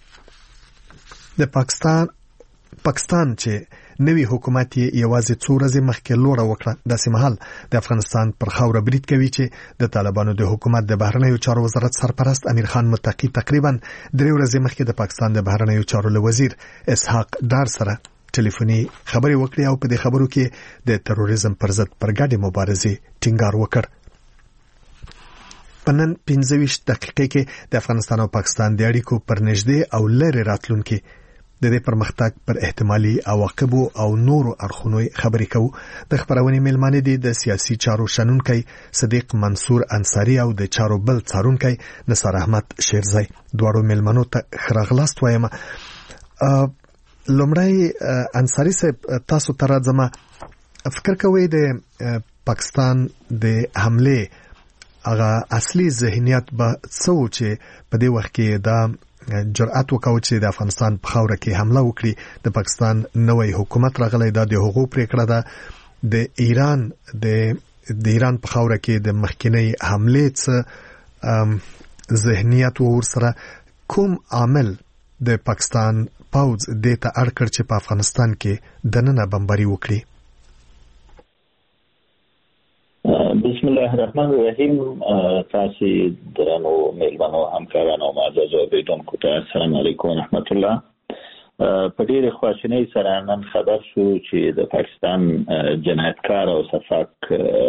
د پاکستان پاکستان چې نوی حکومت یې یوازې څو ورځې مخکې لوړه وکړه، داسې مهال د افغانستان پر خاوره برید کوي چې د طالبانو د حکومت د بهرنیو چارو وزارت سرپرست امیر خان متقی تقریبا درې ورځې مخکې د پاکستان د بهرنیو چارو له وزیر اسحاق ډار سره ټلیفوني خبرې وکړې او په دې خبرو کې د تروریزم پر ضد پر ګډې مبارزې ټینګار وکړ. په نن پنځه ویشت دقیقې کې د افغانستان او پاکستان د اړیکو پر نږدې او لرې راتلونکي د دې پرمختګ پر احتمالي عواقبو او نورو اړخونو خبرې کوو. د خبرونې میلمانه دي د سیاسي چارو شنونکي صدیق منصور انصاری او د چارو بل څارونکي نثار احمد شیرزی. دواړو میلمنو ته خراغلاست وایم. لومړی انصاری صاحب، تاسو ته راځم. فکر کوئ د پاکستان د حمله هغه اصلي ذهنیت به څه و چې په دې وخت کې دا جرأت وکاو چې د افغانستان په خاوره کې حمله وکړي؟ د پاکستان نوې حکومت راغلی دا د هغو پریکړه ده. د ایران د د ایران په خاوره کې د مخکینی حمله څخه ذهنیت ور سره کوم عامل د پاکستان پوځ د ته اړ کړ چې په افغانستان کې دننه بمباري وکړي؟ بسم الله الرحمن الرحیم. تاسو درنو میلمنو همکارانو معزز اوریدونکو ته السلام علیکم ورحمت الله. په ډیره خواشینۍ سره نن خبر شو چې د پاکستان جنایتکار او صفاک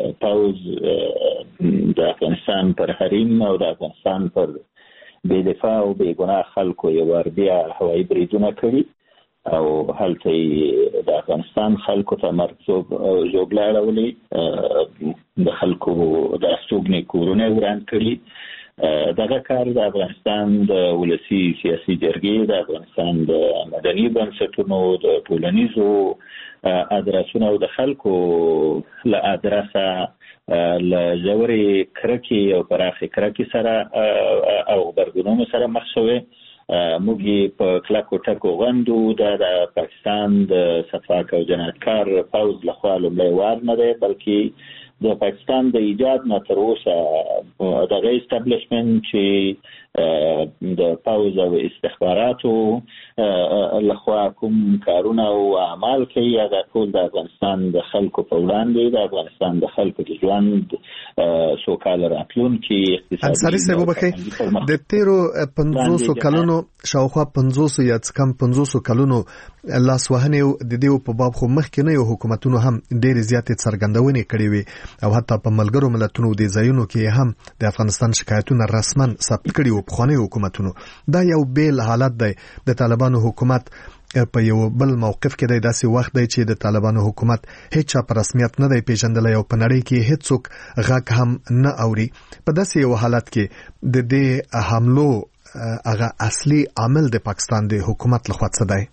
پوځ د افغانستان پر حریم او د افغانستان پر بې دفاع او بې ګناه خلکو یو ور بیا هوایي بریدونه کړي او هلته د افغانستان خلکو ته مرګ ژوبله اړولې، د خلکو د استوګنې کورونه وران کړي. دغه کار د افغانستان د ولسي سیاسي جرګې، د افغانستان د مدني بنسټونو، د ټولنیزو ادرسونو او د خلکو له ادرسه له ژورې کرکې او پراخې کرکې سره او غبرګونونو سره مخ شوې. موږ په کلکو ټکو غندو د پاکستان د صفاک او جنایتکار پوځ لخوا لومړی وار نه دی، بلکې د پاکستان د ایجاد نه تر اوسه دغه اسټابلیشمنټ چې د پوځ او استخباراتو لخوا کوم کارونه او اعمال کوي، هغه ټول د افغانستان د خلکو په وړاندې د افغانستان د خلکو د ژوند سوکاله راتلونکي اقتصادي. انصاري صاحب وبخښئ، د تیرو پنځوسو کلونو شاوخوا پنځوسو یا څه کم پنځوسو کلونو لاسوهنې د دې په باب خو مخکې یو حکومتونو هم ډېرې زیاتې څرګندونې کړې وي او حتی په ملګرو ملتونو د ځایونو کې هم د افغانستان شکایتونه رسما ثبت کړي وو پخواني حکومتونو. دا یو بیل حالت دی. د طالبانو حکومت په یو بل موقف کې دی، داسې وخت دی چې د طالبانو حکومت هیڅ په رسمیت نه دی پیژندلی او په نړۍ کې هیڅوک غږ هم نه اوري. په داسې یو حالت کې د دې حملو هغه اصلي عامل د پاکستان د حکومت لخوا څه دی؟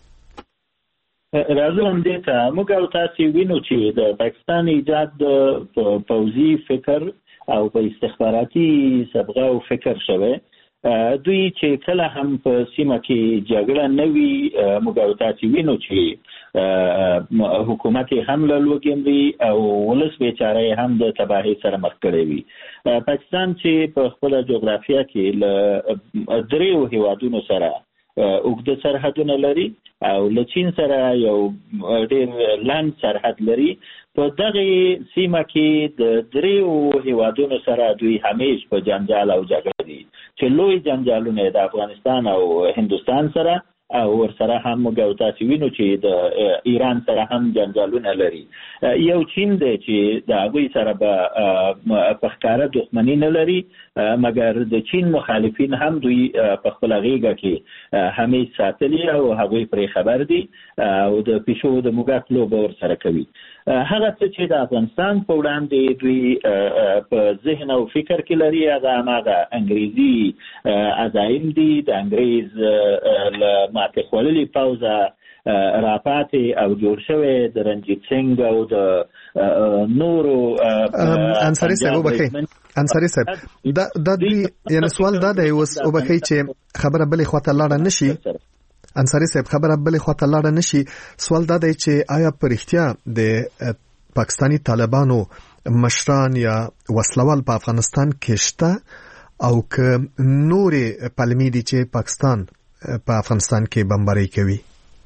راځم دې ته. موږ او تاسو وینو چې د پاکستان ایجاد د پوځي فکر او په استخباراتي صبغه او فکر شوه. دوی چې کله هم په سیمه کې جګړه نه وي، موږ او تاسو وینو چې حکومت هم له لوګي او ولس بیچاره هم د تباہي سره مخ کړی وي. پاکستان چې په خپل جغرافیه کې له دریو هیوادونو سره اوږده سرحدونه لري او له چین سره یو ډېر لاند سرحد لري، په دغه سیمه کې د دریو هیوادونو سره دوی همیش په جنجال او جګړه دي چې لوی جنجالونه د افغانستان او هندوستان سره او ورسره هم موږ تاسو وینو چې د ایران سره هم جنجالونه لري. یو چین دی چې د هغوی سره به په ښکاره دښمني نه لري، مګر د چین مخالفین هم دوی په خپله غېږه کې همیش ساتلي او هغوی پرې خبر دي او د پیشو د موږک لوبه ورسره کوي. هغه څه چې د افغانستان په وړاندې دوی په ذهن او فکر کې لري هغه هماغه انګریزي عزایم دي، د انګریز له ماتې خوړلي پوځه راپاتې او جوړ شوی د رنجیت سنګ او د نورو. انصاري صاحب وبخښئ، انصاري صاحب دا د دوی یعنې سوال دا دی اوس وبخښئ چې خبره بلې خواته لاړه نشي، انصاري صاحب خبره بلې خواته لاړه نشي. سوال دا دی چې آیا په رښتیا د پاکستاني طالبانو مشران یا وسلوال په افغانستان کې شته او که نورې پلمې دي چې پاکستان په افغانستان کې بمباري کوي؟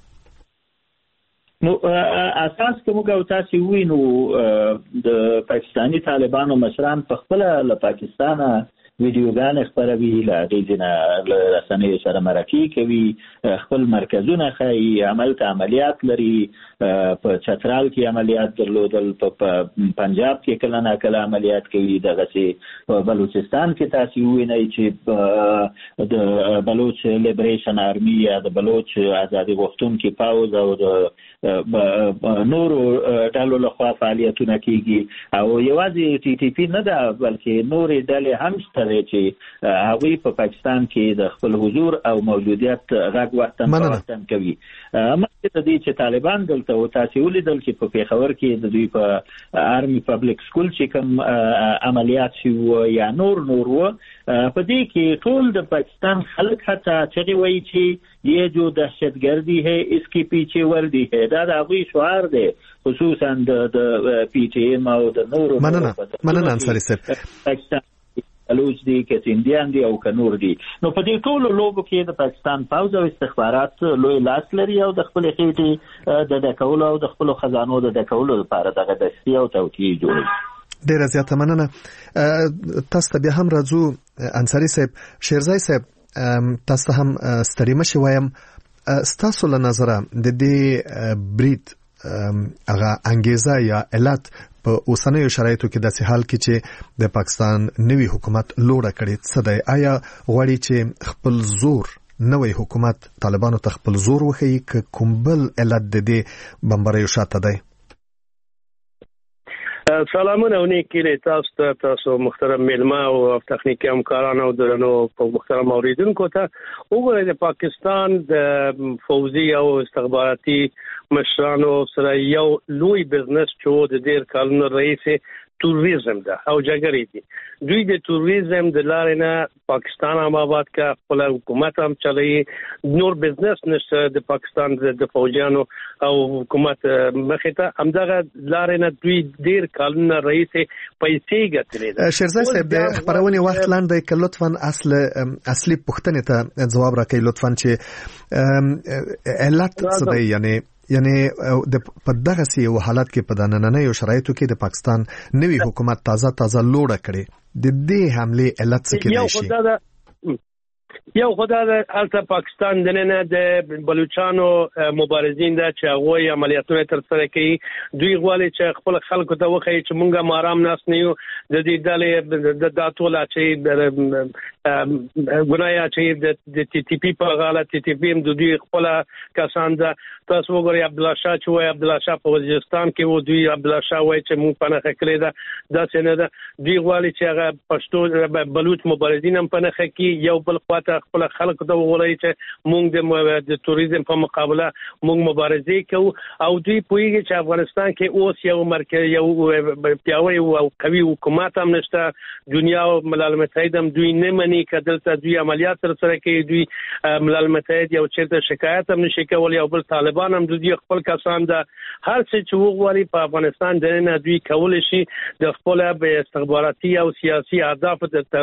نو اساس که موږ او تاسو وینو د پاکستاني طالبانو مشران په خپله له پاکستانه ویډیوګانې خپروي، له هغې نه له رسنیو سره مرکې کوي، خپل مرکزونه ښایي، عمل ته عملیات لري. په چترال کې عملیات درلودل، په پنجاب کې کله ناکله عملیات کوي، دغسې په بلوچستان کې تاسو ووینئ چې د بلوچ لیبریشن آرمي یا د بلوچ ازادي غوښتونکي پوځ او د نورو ډلو لخوا فعالیتونه کیږي. او یوازې ټي ټي پي نه ده بلکې نورې ډلې هم شته چې هغوی په پاکستان کې د خپل حضور او موجودیت غږ وختن وختن کوي. مخکې د دې چې طالبان دلته و تاسو ولیدل چې په پیښور کې د دوی په آرمي پبلک سکول چې کوم عملیات شو یا نور نور و، په دې کې ټول د پاکستان خلک حتی چغې وایي چې یہ جو دهشتگردی ہے اس کی پیچھے وردی ہے. دا د هغوی شعار دی، خصوصا د پی ټي ایم او د نورو. مننه مننه انصاري صاحب. پاکستان بلوچ دي که سندیان دي او که نور دي. نو په دې ټولو لوبو کې د پاکستان پوځ او استخبارات لوی لاس لري او د خپلې خېټې د ډکولو او د خپلو خزانو د ډکولو لپاره دغه دستې او توطیې جوړوي. ډېره زیاته مننه. تاسو ته بیا هم راځو انصاري صاحب. شیرزای صاحب تاسو هم ستړي مشئ وایم، ستاسو له نظره د دې برید هغه انګیزه یا علت په اوسنیو شرایطو کې داسې حال کې چې د پاکستان نوی حکومت لوړه کړي څه دی؟ آیا غواړي چې خپل زور نوی حکومت طالبانو ته خپل زور وښیي که کوم بل علت د دې بمباریو شاته دی؟ سلامونه او نیک هیلې تاسو ته، تاسو محترم میلمه او تخنیکي همکاران او درنو محترم اوریدونکو ته. وګورئ د پاکستان د فوزي او استخباراتي مشرانو سره یو لوی بزنس چې د ډېر کلونو راهیسې توریزم ده او جګړې دي. دوی د توریزم د لارې نه پاکستان هم آباد کا، خپل حکومت هم چلوي، نور بزنس نشته د پاکستان د فوجیانو او حکومت مخې ته. همدغه لارې نه دوی ډېر کلونه راهیسې پیسې ګټلې ده. شیرزای صاحب د خپرونې وخت لاندې دی، که لطفا اصل اصلي پوښتنې ته ځواب راکړئ لطفا چې علت څه دی؟ یعنی یعنی د په دغه سی یو حالت کې په نننیو شرایطو کې د پاکستان نوی حکومت تازه تازه لوړه کړي، د دې حمله علت څه کېدای شي؟ یو خدای د الته پاکستان دنه د بلوچستانو مبارزین دا چې هغه عملیاتونه تر سره کوي. دوی غواړي چې خپل خلکو ته وښیي چې مونږه مارام ناس نه یو. د دې ډلې د داتولا چې ګنایا چې د ټي ټي پی په غاله ټي ټي پی هم د دوی خپل کسان ده. تاسو وګورئ عبد الله شاه چې وای عبد الله شاه په وزیرستان کې و، دوی عبد الله شاه وای چې مونږ پنه خکلې ده. دا څنګه ده؟ دوی غواړي چې هغه پښتو بلوچ مبارزین هم پنه خکې، یو بل خواته خپل خلکو ته وګورئ چې مونږ د توریزم په مقابله مونږ مبارزه کوو. او دوی پوهیږي چې افغانستان کې اوس یو مرکز یو پیاوړی او قوي حکومت هم نشته. دنیا او ملل متحد هم دوی نه مني چې دلته دوی عملیات تر سره کوي. دوی ملل متحد یو چیرته شکایت هم نشي کولای، او بل طالبان هم دوی خپل کسان ده. هر څه چې وګوري په افغانستان دنه دوی کول شي د خپل به استخباراتي او سیاسي اهداف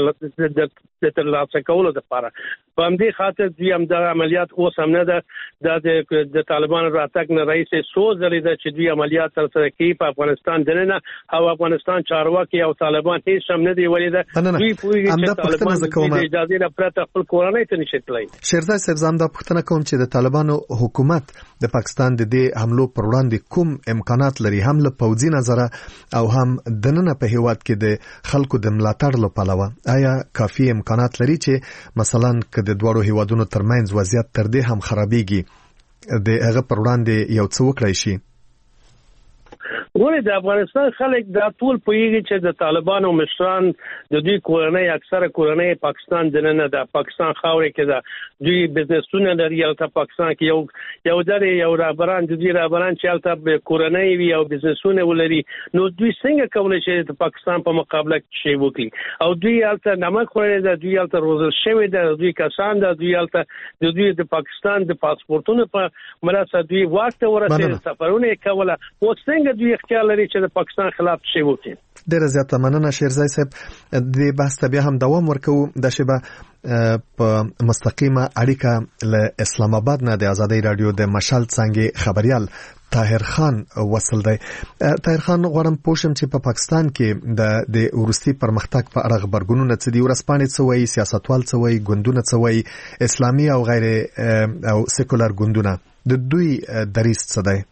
د ترلاسه کولو لپاره. په همدې خاطر دوی هم د عملیات اوس هم نه ده د طالبان راتګ نه رئیس سو زری ده چې دوی عملیات تر سره کوي په افغانستان دنه او افغانستان چارواکي او طالبان هیڅ هم نه دی ولیده. دوی پوهیږي چې طالبان د اجازه نه پرته خپل کورنۍ ته نشي تلای. شیرزاد صاحب زم دا پوښتنه کوم چې د طالبانو حکومت د پاکستان د دې حملو پر وړاندې کوم امکانات لري، هم له پوځي نظره او هم د نن په هیواد کې د خلکو د ملاتړ لپاره؟ آیا کافي امکانات لري چې مثلا که د دوړو هیوادونو ترمنځ وضعیت تر دې هم خرابېږي د هغه پر وړاندې یو څه وکړای شي؟ ولې د افغانستان خلک دا ټول پوهیږي چې د طالبانو مشران د دوی کورنۍ اکثره کورنۍ پاکستان دننه د پاکستان خاورې کې دا دوی بزنسونه لري او ته پاکستان کې یو یو درې یو رهبران د دوی رهبران چې البته کورنۍ وي او بزنسونه ولري، نو دوی څنګه کولای شي د پاکستان په مقابله کې شی وکړي؟ او دوی البته نمک خوري د دوی البته روزل شوی د دوی کسان د دوی البته د دوی د پاکستان د پاسپورتونو په مرسته دوی وخت ورته سفرونه کوله، او څنګه دوی خیال لري چې د پاکستان خلاف شی وکړي؟ ډیره زیاته مننه شیرزای صاحب. د بحث بیا هم دوام ورکو د شبه په مستقیمه اړیکه له اسلام آباد نه د ازادي رادیو د مشال څنګه خبريال طاهر خان وصل دی. طاهر خان غواړم پوښتم چې په پا پاکستان کې د د ورستي پرمختګ په اړه خبرګونونه څه دي؟ ورسپانې څه وایي، سیاستوال څه وایي، ګوندونه څه وایي، اسلامي او غیر او سیکولر ګوندونه، د دوی دریځ څه دی؟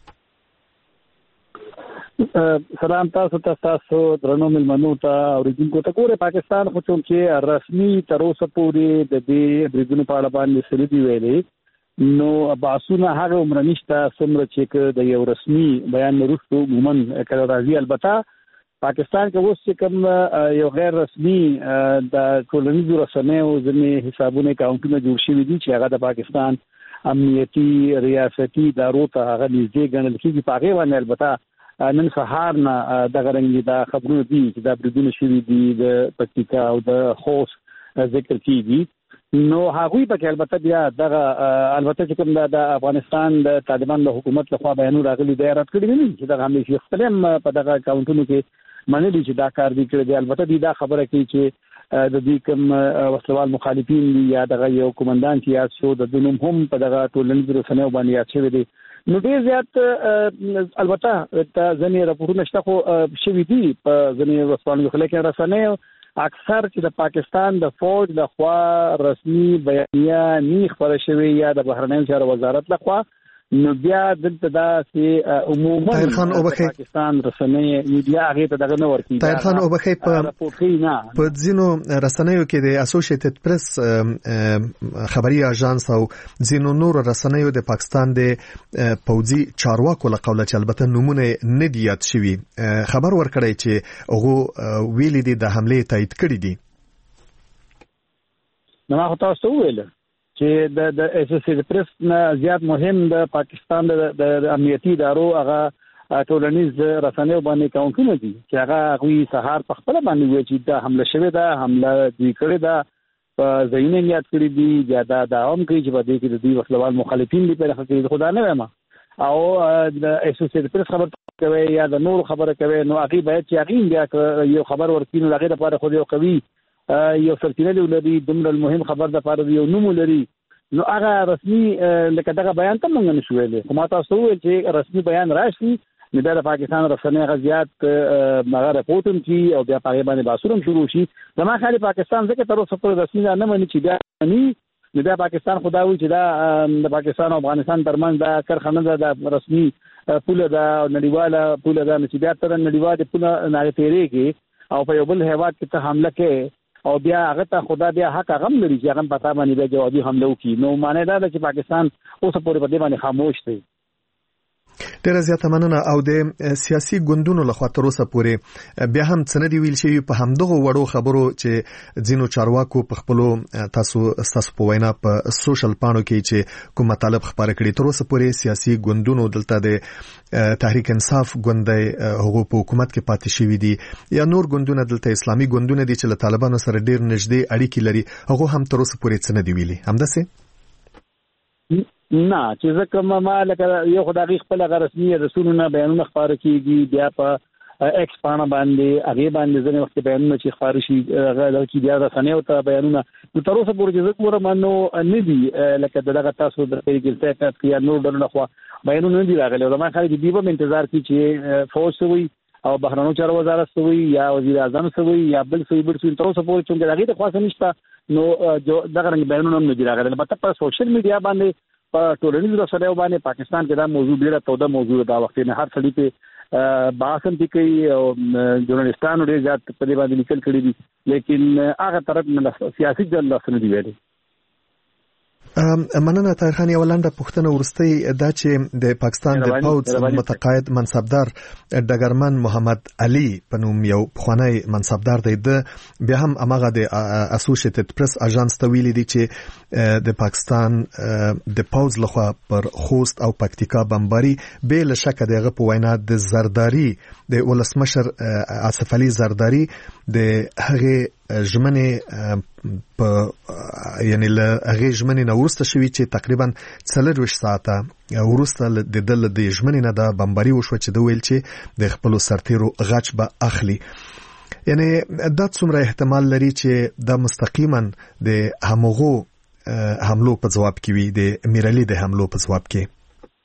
سلام تاسو ته، تاسو درنو ملمنو ته اوریدونکو ته. ګوره پاکستان خو چې رسمي تر اوسه پورې د دې بریدونو په اړه باندې څه دي ویلي، نو باسونه هغه عمر نشته څومره چې د یو رسمي بیان وروسته عموما کله راځي. البته پاکستان کې اوس چې کوم یو غیر رسمي د ټولنیزو رسنیو ځینې حسابونه اکاونټونه جوړ شوي دي چې هغه د پاکستان امنیتي ریاستي ادارو ته هغه نږدې ګڼل کېږي. په هغې باندې البته نن سهار نه دغه رنګ دا خبرونه دي چې دا بریدونه شوي دي د پکتیکا او د خوست ذکر کیږي، نو هغوی پکې البته بیا دغه البته چې کوم د افغانستان د طالبان د حکومت لخوا بیانونه راغلي دی رد کړي دي چې دغه همې شیخ سلیم په دغه اکاونټونو کې منلي چې دا کار دی کړی دی. البته دی دا خبره کوي چې د دې کوم وسلوال مخالفین دي یا دغه یو کومندان چې یاد شو د دنوم هم په دغه ټولنیزو رسنیو باندې یاد شوی دی. نو ډیر زیات البته د ځنې راپورونه شته خو شوي دي په ځنې ورځپاڼو کې، لیکن رسنیو اکثر چې د پاکستان د فوج لخوا رسمي بیانیه نه خبره شوی یا د بهرنیو چارو وزارت لخوا، نو بیا دلته دا چې عموما پاکستان رسنۍ میډیا هغه ته دغه نه ورکړي. طاهر خان او بخې په په ځینو رسنیو کې د اسوسییټډ پریس خبري اژانس او ځینو نور رسنیو د پاکستان د پوځي چارواکو له قوله چې البته نمونه نه دی یاد شوی خبر ورکړی چې هغه ویلي دي د حمله تایید کړی دي. نو ما تاسو ویل چې د د اسوسییټډ پریس نه زیات مهم د پاکستان د امنیتي ادارو هغه ټولنیز رسنیو باندې اکاونټونه دي چې هغه غوي سهار په خپل باندې وایي چې دا حمله شوه، دا حمله دوی کړې ده، په ځینې یاد کړی دي یا دا داوم کوي چې په دې کې د دوی وسلوال مخالفین دي په حقیقت خدا نه وایم او د اسوسییټډ پریس خبر کوي یا د نور خبره کوي، نو هغه باید چې هغه بیا یو خبر ورکړي، نو هغه لپاره خو یو قوي یو سرچینه لري، دومره مهم خبر د لپاره یو نوم لري، نو هغه رسمي لکه دغه بیان ته مونږ نشو ویلي. خو ما تاسو ویل چې رسمي بیان راشي نو د پاکستان رسنۍ غزيات مغه رپورټ هم کی او بیا په باندې باسورم شروع شي. زما خالي پاکستان ځکه تر اوسه پر رسمي نه مانی چې بیا ني نو د پاکستان خداوي چې دا د پاکستان او افغانستان ترمنځ دا کرخنه د رسمي پوله دا نړیواله پوله دا چې بیا تر نړیواله پوله نه تیریږي او په یو بل هیواد کې ته حمله کوي او بیا هغه ته خدا بیا حق غم لري چې هغه پتا باندې به جوابي حمله وکړي، نو معنی دا ده چې پاکستان اوس پورې په دې باندې خاموش دی. ډیره زیاته مننه. او د سیاسي ګوندونو لخوا تر اوسه پورې بیا هم څه نه دی ویل شوی په همدغه وړو خبرو چې ځینو چارواکو په خپلو تاسو تاسو په وینا په سوشل پاڼو کې چې کوم مطالب خبره کړي. تر اوسه پورې سیاسي ګوندونو دلته د تحریک انصاف ګوندي هغه په حکومت کې پاتې شوی دي یا نور ګوندونه دلته اسلامي ګوندونه دي چې له طالبانو سره ډیر نږدې اړیکې لري، هغه هم تر اوسه پورې څه نه دی ویلي. همداسې نه چې ځکه ما لکه یو خدای خپل رسمي رسولونه بیانونه خبره کیږي، بیا په ایکس پاڼه باندې هغه باندې ځنې وخت بیانونه چې خبري شي هغه کې بیا رسنیو ته بیانونه نو تر اوسه پورې ځکه ور منو نه دي لکه دغه تاسو د پیګل ته یا نور ډول خو بیانونه نه دي راغلي. او ما خالي دی په انتظار کې چې فوج وي او بهرنیو چارو وزارت سوي یا وزیر اعظم سوي یا بل سوي بل سوي تر اوسه پورې چې دغه د خاصه نشته نو دغه رنګ بیانونه هم نه دي راغلي. البته په سوشل میډیا باندې په ټولنیزو رسنیو باندې پاکستان کې دا موضوع ډیره توده موضوع دا وخت نه هر څړي په باسم دي کوي او ژورنالستانو ډیر زیات په دې باندې لیکل کړي دي، لیکن هغه طرف نه سیاسي ځل لاسونه دی ویلي. مننه طاهر خان. یو لنډه پوښتنه ورسته دا چې د پاکستان د پوځ متقاعد منصبدار ډګرمن محمد علي په نوم یو پخوانی منصبدار دی، د بیا هم هغه د اسوسییټډ پریس اژانس ته ویلي دی چې د پاکستان د پوځ لخوا پر خوست او پکتیکا بمباري به له شک دغه په وینا د زرداری د ولسمشر آصف علي زرداری د هغه ژمنې په یعنی له هغه ژمنې نه ورسته شوی چې تقریبا څلور ساعته ورسته د دل د ژمنې نه د بمباري وشو چې د ویل چې د خپل سرتیرو غچ به اخلي. یعنی دا څومره احتمال لري چې د مستقیما د همغو حملو په جواب کې وي، د میرالي د حملو په جواب کې؟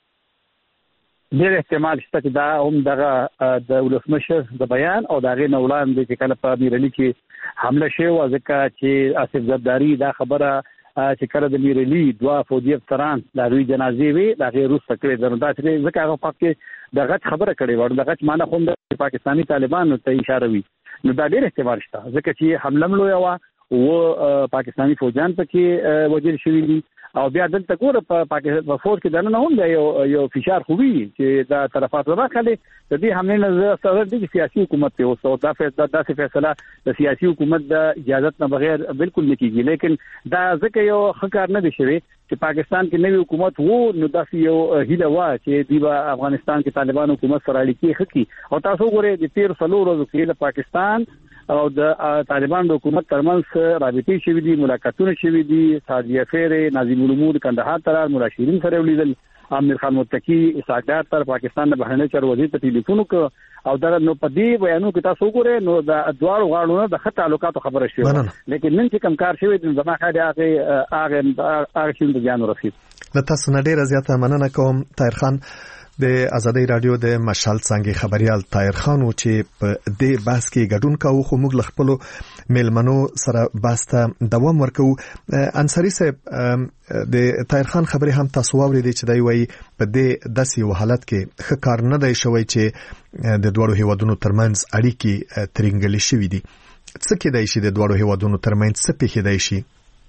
ډېر احتمال شته چې دا هم دغه د ولسمشر د بیان او د هغې نه وړاندې چې کله په میرالي کې حمله شوې وه، ځکه چې آصف زرداري دا خبره چې کله د میرالي دوه فوجي افسران د هغوی جنازې وې د هغې وروسته کړې ده، نو دا چې ځکه هغه په کې د غچ خبره کړې وه، د غچ معنی خو هم د پاکستاني طالبانو ته اشاره وي، نو دا ډېر احتمال شته ځکه چې حمله هم لویه وه و پاکستاني فوجان پکې وژل شوي دي او بیا دلته ګوره په پاکستان فوج کې دنه هم یو یو فشار خو وي چې دا طرفات راخلي د دې حملې نه سره د سیاسي حکومت ته اوس دا فیصله داسې فیصله د سیاسي حکومت د اجازه نه بغیر بالکل نه کیږي، لیکن دا ځکه یو ښکار نه دي شوی چې پاکستان کې نوی حکومت وو نو داسې یو هیله وا چې دی په افغانستان کې طالبان حکومت سره اړیکې خکې او تاسو ګوره د تیر څلور ورځې کې د پاکستان او د طالبان د حکومت ترمنځ رابطې شوې دي، ملاقاتونه شوې دي، سعدیه فیر ناظم الامور کندهار تر مولا شیرین سره ولیدل، امیر خان متقی اسحاق تر پاکستان د بهرنی چارو وزیر ته ټلیفون وکړ او دا نو په دې بیانو کې تاسو ګوره نو د ادوار غاړو د خط تعلقاتو خبره شوه، لیکن نن چې کم کار شوی د زما خاله هغه هغه هغه شین د ځان ورسید. له تاسو نه ډیره زیاته مننه کوم طاهر خان. د آزادۍ رادیو د مشال څنګه خبريال طاهر خان و چې په دې بحث کې ګډون کاوه، خو موږ خپل میلمنو سره بحث ته دوام ورکو. انصاری صاحب د طاهر خان خبري هم تاسو واورئ چې دا وایي په دې داسې حالت کې ښه کار نه دی شوی چې د دوړو هیوادونو ترمنځ اړیکې ترنګلې شوې دي. څه کېدای شي د دوړو هیوادونو ترمنځ څه پیښیدای شي؟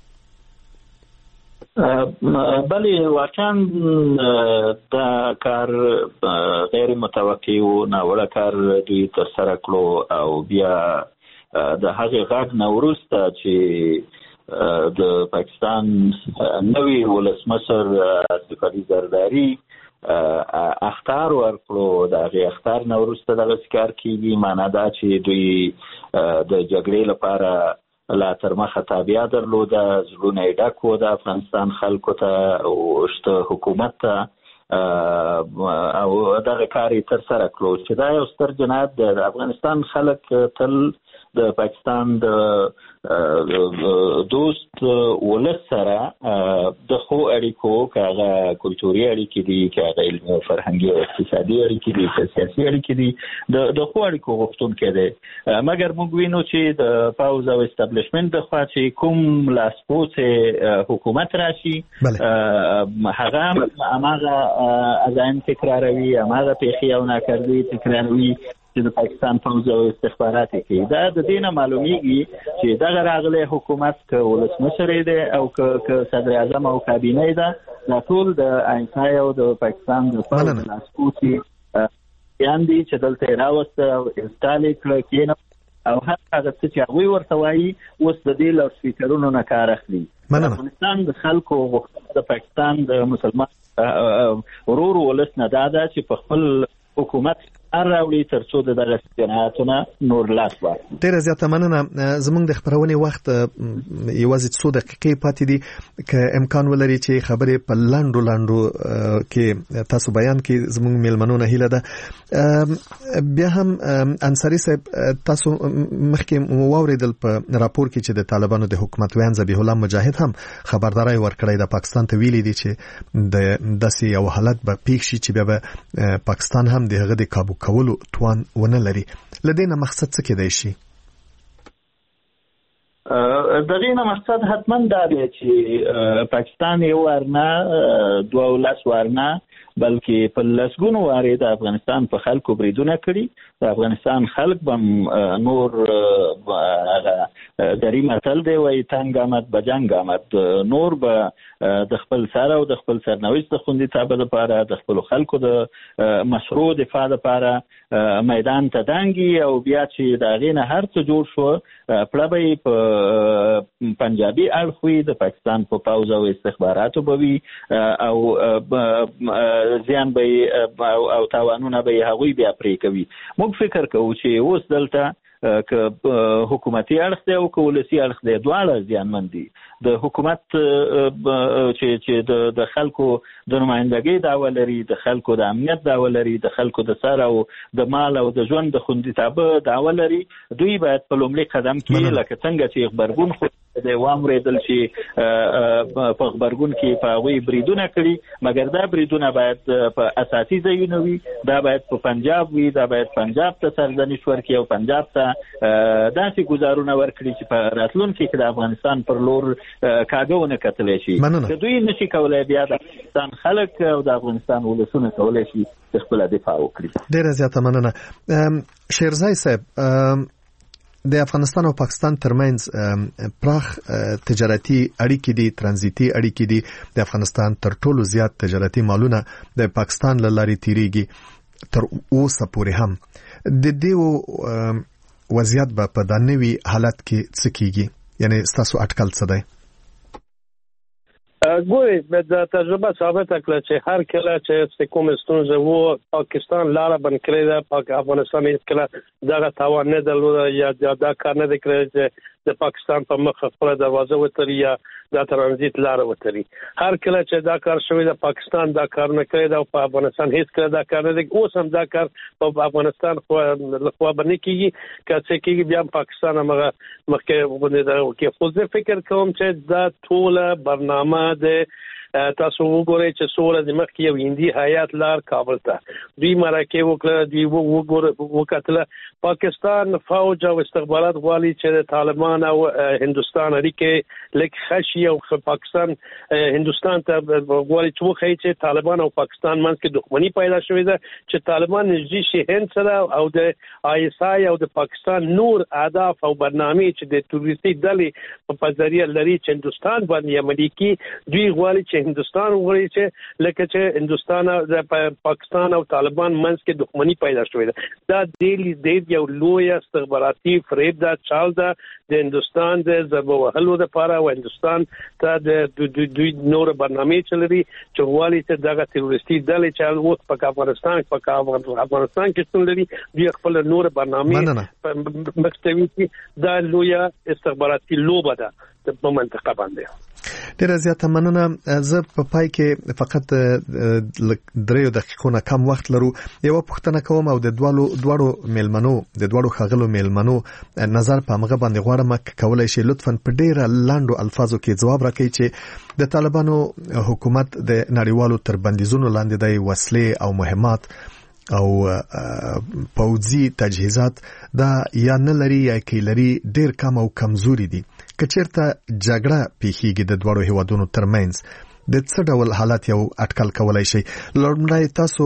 بله واقعا دا کار غیر متوقع و ناوړه کار دوی ترسره کړو او بیا د هغې غږ نه وروسته چې د پاکستان نوي ولسمشر آصف علي زرداري اخطار ورکړو، د هغې اخطار نه وروسته دغسې کار کېږي، معنا دا چې دوی د جګړې لپاره لا تر مخه تابعه درلوده، زړونه یې ډک و د افغانستان خلکو ته او شته حکومت ته او دغه کار یې ترسره کړو چې دا یو ستر جنایت دی. د افغانستان خلک تل د پاکستان د دوست ولس سره د خو اړیکو که هغه کلتوري اړیکې دي، که هغه علمي او فرهنګي او اقتصادي اړیکې دي، که سیاسي اړیکې دي، د خو اړیکو غوښتونکی دی. مګر موږ وینو چې د پاوز او اسټابلیشمنټ د خوا چې کوم لاسپوڅې حکومت راشي هغه هماغه عزایم تکراروي، هماغه پیښې او ناکردې تکراروي چې د پاکستان پوځ او استخبارات کوي. دا د دې نه معلومیږي چې دغه راغلی حکومت که ولسمشر دی او که صدر اعظم او کابینه ده، دا ټول د آینسای او د پاکستان د پوځ لاسپوڅي بیان دي چې دلته یې راوسته او انسټال یې کړه کېنه او هر هغه څه چې هغوی ورته وایي اوس د دې لاؤډ سپیکرونو نه کار اخلي. د افغانستان د خلکو غوښتنه د پاکستان د مسلمان ورور ولس نه دا ده چې په خپل حکومت راوړي تر څو د دغه جنایاتونه نور لاس واخلي. ډېره زیاته مننه. زموږ د خبرونې وخت یوازې څو دقیقې پاتې دي، که امکان ولري چې خبرې په لنډو لنډو کې تاسو بیان کړئ، زموږ میلمنو نه هیله ده. بیا هم انصاری صاحب تاسو مخکې واورېدل په راپور کې چې د طالبانو د حکومت ویان ذبیح الله مجاهد هم خبرداري ورکړی د پاکستان ته ویلي دي چې د داسې یو حالت به پیښ شي چې بیا به پاکستان هم د هغه د کابو کولو توان ونه لري. لدې نه مقصد څه کېدای شي؟ د دې نه مقصد حتما دا دی چې پاکستان یو ورنه دوه ولس ورنه بلکې په لسګونو وارې د افغانستان په خلکو بریدونه کړي. د افغانستان خلک به نور دری متل دی وایي تنګ آمد به جنګ آمد، نور به د خپل سر او د خپل سرنوشت د خوندیتابه دپاره د خپلو خلکو د مشروع دفاع دپاره میدان ته دانګي او بیا چې د هغې نه هر څه جوړ شو پړه به یې په پنجابي اړخ وي، د پاکستان په پوځ او استخباراتو به وي او زیان به او تاوانونه به یې هغوی بیا پرې کوي. موږ فکر کوو چې اوس دلته که حکومتي اړخ دی او که ولسي اړخ دی دواړه زیانمن دي. د حکومت چې چې د خلکو د نمایندګۍ دعوه لري، د خلکو د امنیت دعوه لري، د خلکو د سر او د مال او د ژوند د خوندیتابه دعوه لري، دوی باید په لومړي قدم کې لکه څنګه چې غبرګون خو د وامریدل چې په غبرګون کې په هغوی بریدونه کړي، مګر دا بریدونه باید په اساسي ځایونه وي، دا باید په پنجاب وي، دا باید پنجاب ته سرزنش ورکړي او پنجاب ته داسې ګزارونه ورکړي چې په راتلونکي کې د افغانستان پر لور کاږه ونه کتلی شي. که دوی نشي کولی بیا د افغانستان خلک او د افغانستان ولسونه کولی شي چې خپله دفاع وکړي. ډېره زیاته مننه. شیرزای صاحب، د افغانستان او پاکستان ترمنځ پراخ تجارتي اړیکې دي، ترانزیتي اړیکې دي. د افغانستان تر ټولو زیات تجارتي مالونه د پاکستان له لارې تیریږي تر اوسه پورې هم. د دې وضعیت به په دا نوي حالت کې څه کیږي؟ یعنی ستاسو اټکل څه دی؟ ګورې د تجربه ثابته کړه چې هر کله چې کوم ستونزه وو پاکستان لاره بند کړې ده، پاک افغانستان هیڅ کله دغه تاوان نه درلوده یا دا کار نه دی کړی چې د پاکستان په مخ خپله دروازه وتړي یا دا ترانزیت لاره وتړي. هر کله چې دا کار شوی د پاکستان دا کار نه کړی ده او په افغانستان هیڅ کله دا کار نه دی. اوس هم دا کار په افغانستان لخوا به نه کېږي، که څه کېږي بیا هم پاکستان همغه مخکې غوندې ده کې. خو زه فکر کوم چې دا ټوله برنامه د تاسو وګورئ چې څو ورځې مخکې یو هندي هیات لار کابل ته، دوی مرکې وکړه، دوی وکتله پاکستان فوج او استخبارات غواړي چې د طالبان او هندوستان اړیکې لږ ښه شي او پاکستان هندوستان ته غواړي چې وښیي چې طالبان او پاکستان منځ کې دښمني پیدا شوې ده، چې طالبان نږدې شي هند سره او د آی اس آی او د پاکستان نور اهداف او برنامې چې د تروریستي ډلې په ذریعه لري چې هندوستان باندې عملي کړي. دوی غواړي چې هندوستان وغواړي چې لکه چې هندوستان او پاکستان او طالبان منځ کې دښمني پیدا شوې ده. دا د یو لوی استخباراتي فریب ده، چال ده د هندوستان د ضربه وهلو دپاره او هندوستان ته د دوی نور برنامې چې لري چې غواړي چې دغه تروریستي ډلې چې اوس په افغانستان په افغانستان کې شتون لري، دوی خپل نور برنامې مخته وي. دا لوی استخباراتي لوبه ده په منطقه باندې. ډیره زیاته مننه. زه په پای کې فقط دریو دقیقو نه کم وخت لرو. یو پوښتنه کوم او د دوالو دواړو میلمنو د دواړو ښاغلو میلمنو نظر په هغه باندې غواړم کولای شي لطفاً په ډیره لاندو الفاظو کې ځواب راکړي چې د طالبانو حکومت د نړیوالو تر بندیزونو لاندې د وسلې او مهمات او پوځي تجهیزات دا یا نه لري یا کې لري ډیر کم او کمزوري دي. که چیرته جګړه پیښیږي د دوړو هیوادونو ترمنځ د څه ډول حالات یو اټکل کولای شي؟ لومړی تاسو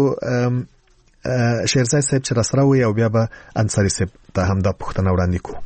شیرزای صاحب چې راسره وي او بیا به انصاري صاحب ته هم دا پوښتنه وړاندې کوو.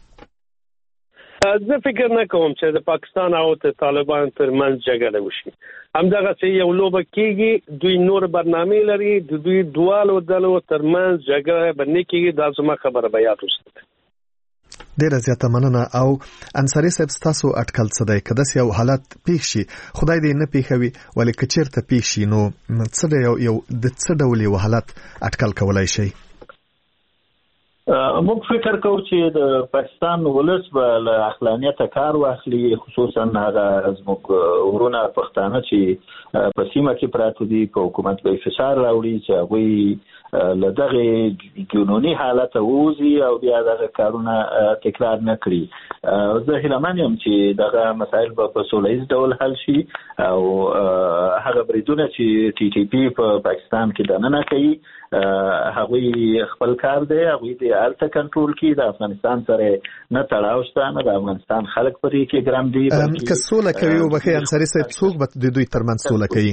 زه فکر نه کوم چې د پاکستان او د طالبان ترمنځ جګړه وشي. همدغه چې یو لوبه کېږي، دوی نور برنامې لري، د دوی دوالو ډلو ترمنځ جګړه به نه کېږي. دا زما خبره به یاد وساتئ. ډیره زیاته مننه. او انصاري صاحب ستاسو اټکل څه دی؟ که داسې یو حالت پیښ شي، خدای دې نه پیښوي، ولې که چېرته پیښ شي نو څه یو د څه ډول یو حالت اټکل کولای شي؟ موږ فکر کوو چې د پاکستان ولس به له عقلانیته کار واخلي، خصوصا هغه زموږ ورونه پښتانه چې په سیمه کې پراته دي، په حکومت به فشار راوړي چې هغوی له دغه جنوني حالته ووځي او بیا دغه کارونه تکرار نه کړي. زه هیله من یم چې دغه مسایل به په سوله ایز ډول حل شي او هغه بریدونه چې ټي ټي پی په پاکستان کې دننه کوي هغوی خپل کار دی، هغوی د هلته کنټرول کړي، د افغانستان سره نه تړاو شته، نه د افغانستان خلک پرې کې ګرم دي. که سوله کوي وبخښئ انصاري صاحب، څوک به د دوی ترمنځ سوله کوي؟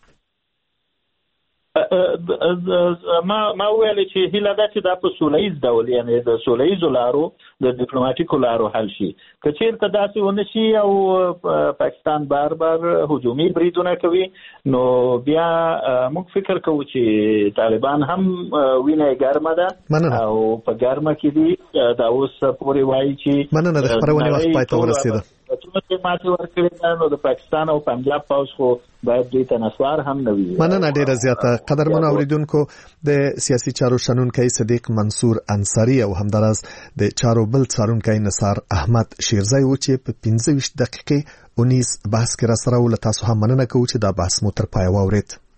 ما ما ویل چې هیله ده چې دا په سولهییز ډول، یعنی د سولهییزو لارو د ډیپلوماټیکو لارو حل شي. که چیرته داسې ونه شي او پاکستان بار بار هجومي بریدونه کوي، نو بیا موږ فکر کوو چې طالبان هم وینه ګرمه ده او په ګرمه کې دي. دا اوس پورې وایي چې مننه د خبرونې وخت پای ته ورسېده. چې ماته ورکړي دا نو د پاکستان او پنجاب پوځ خو باید دوی ته نسوار هم نه وي. مننه ډیره زیاته. قدرمن اوریدونکو، د سیاسي چارو شنونکی صدیق منصور انصاری او همدارس د چارو بل څارونکی نثار احمد شیرزی و چې په پنځه ویشت دقیقې اونیز بحث کې را سره ول. تاسو هم مننه کوم چې دا بحث مو تر پای واورید.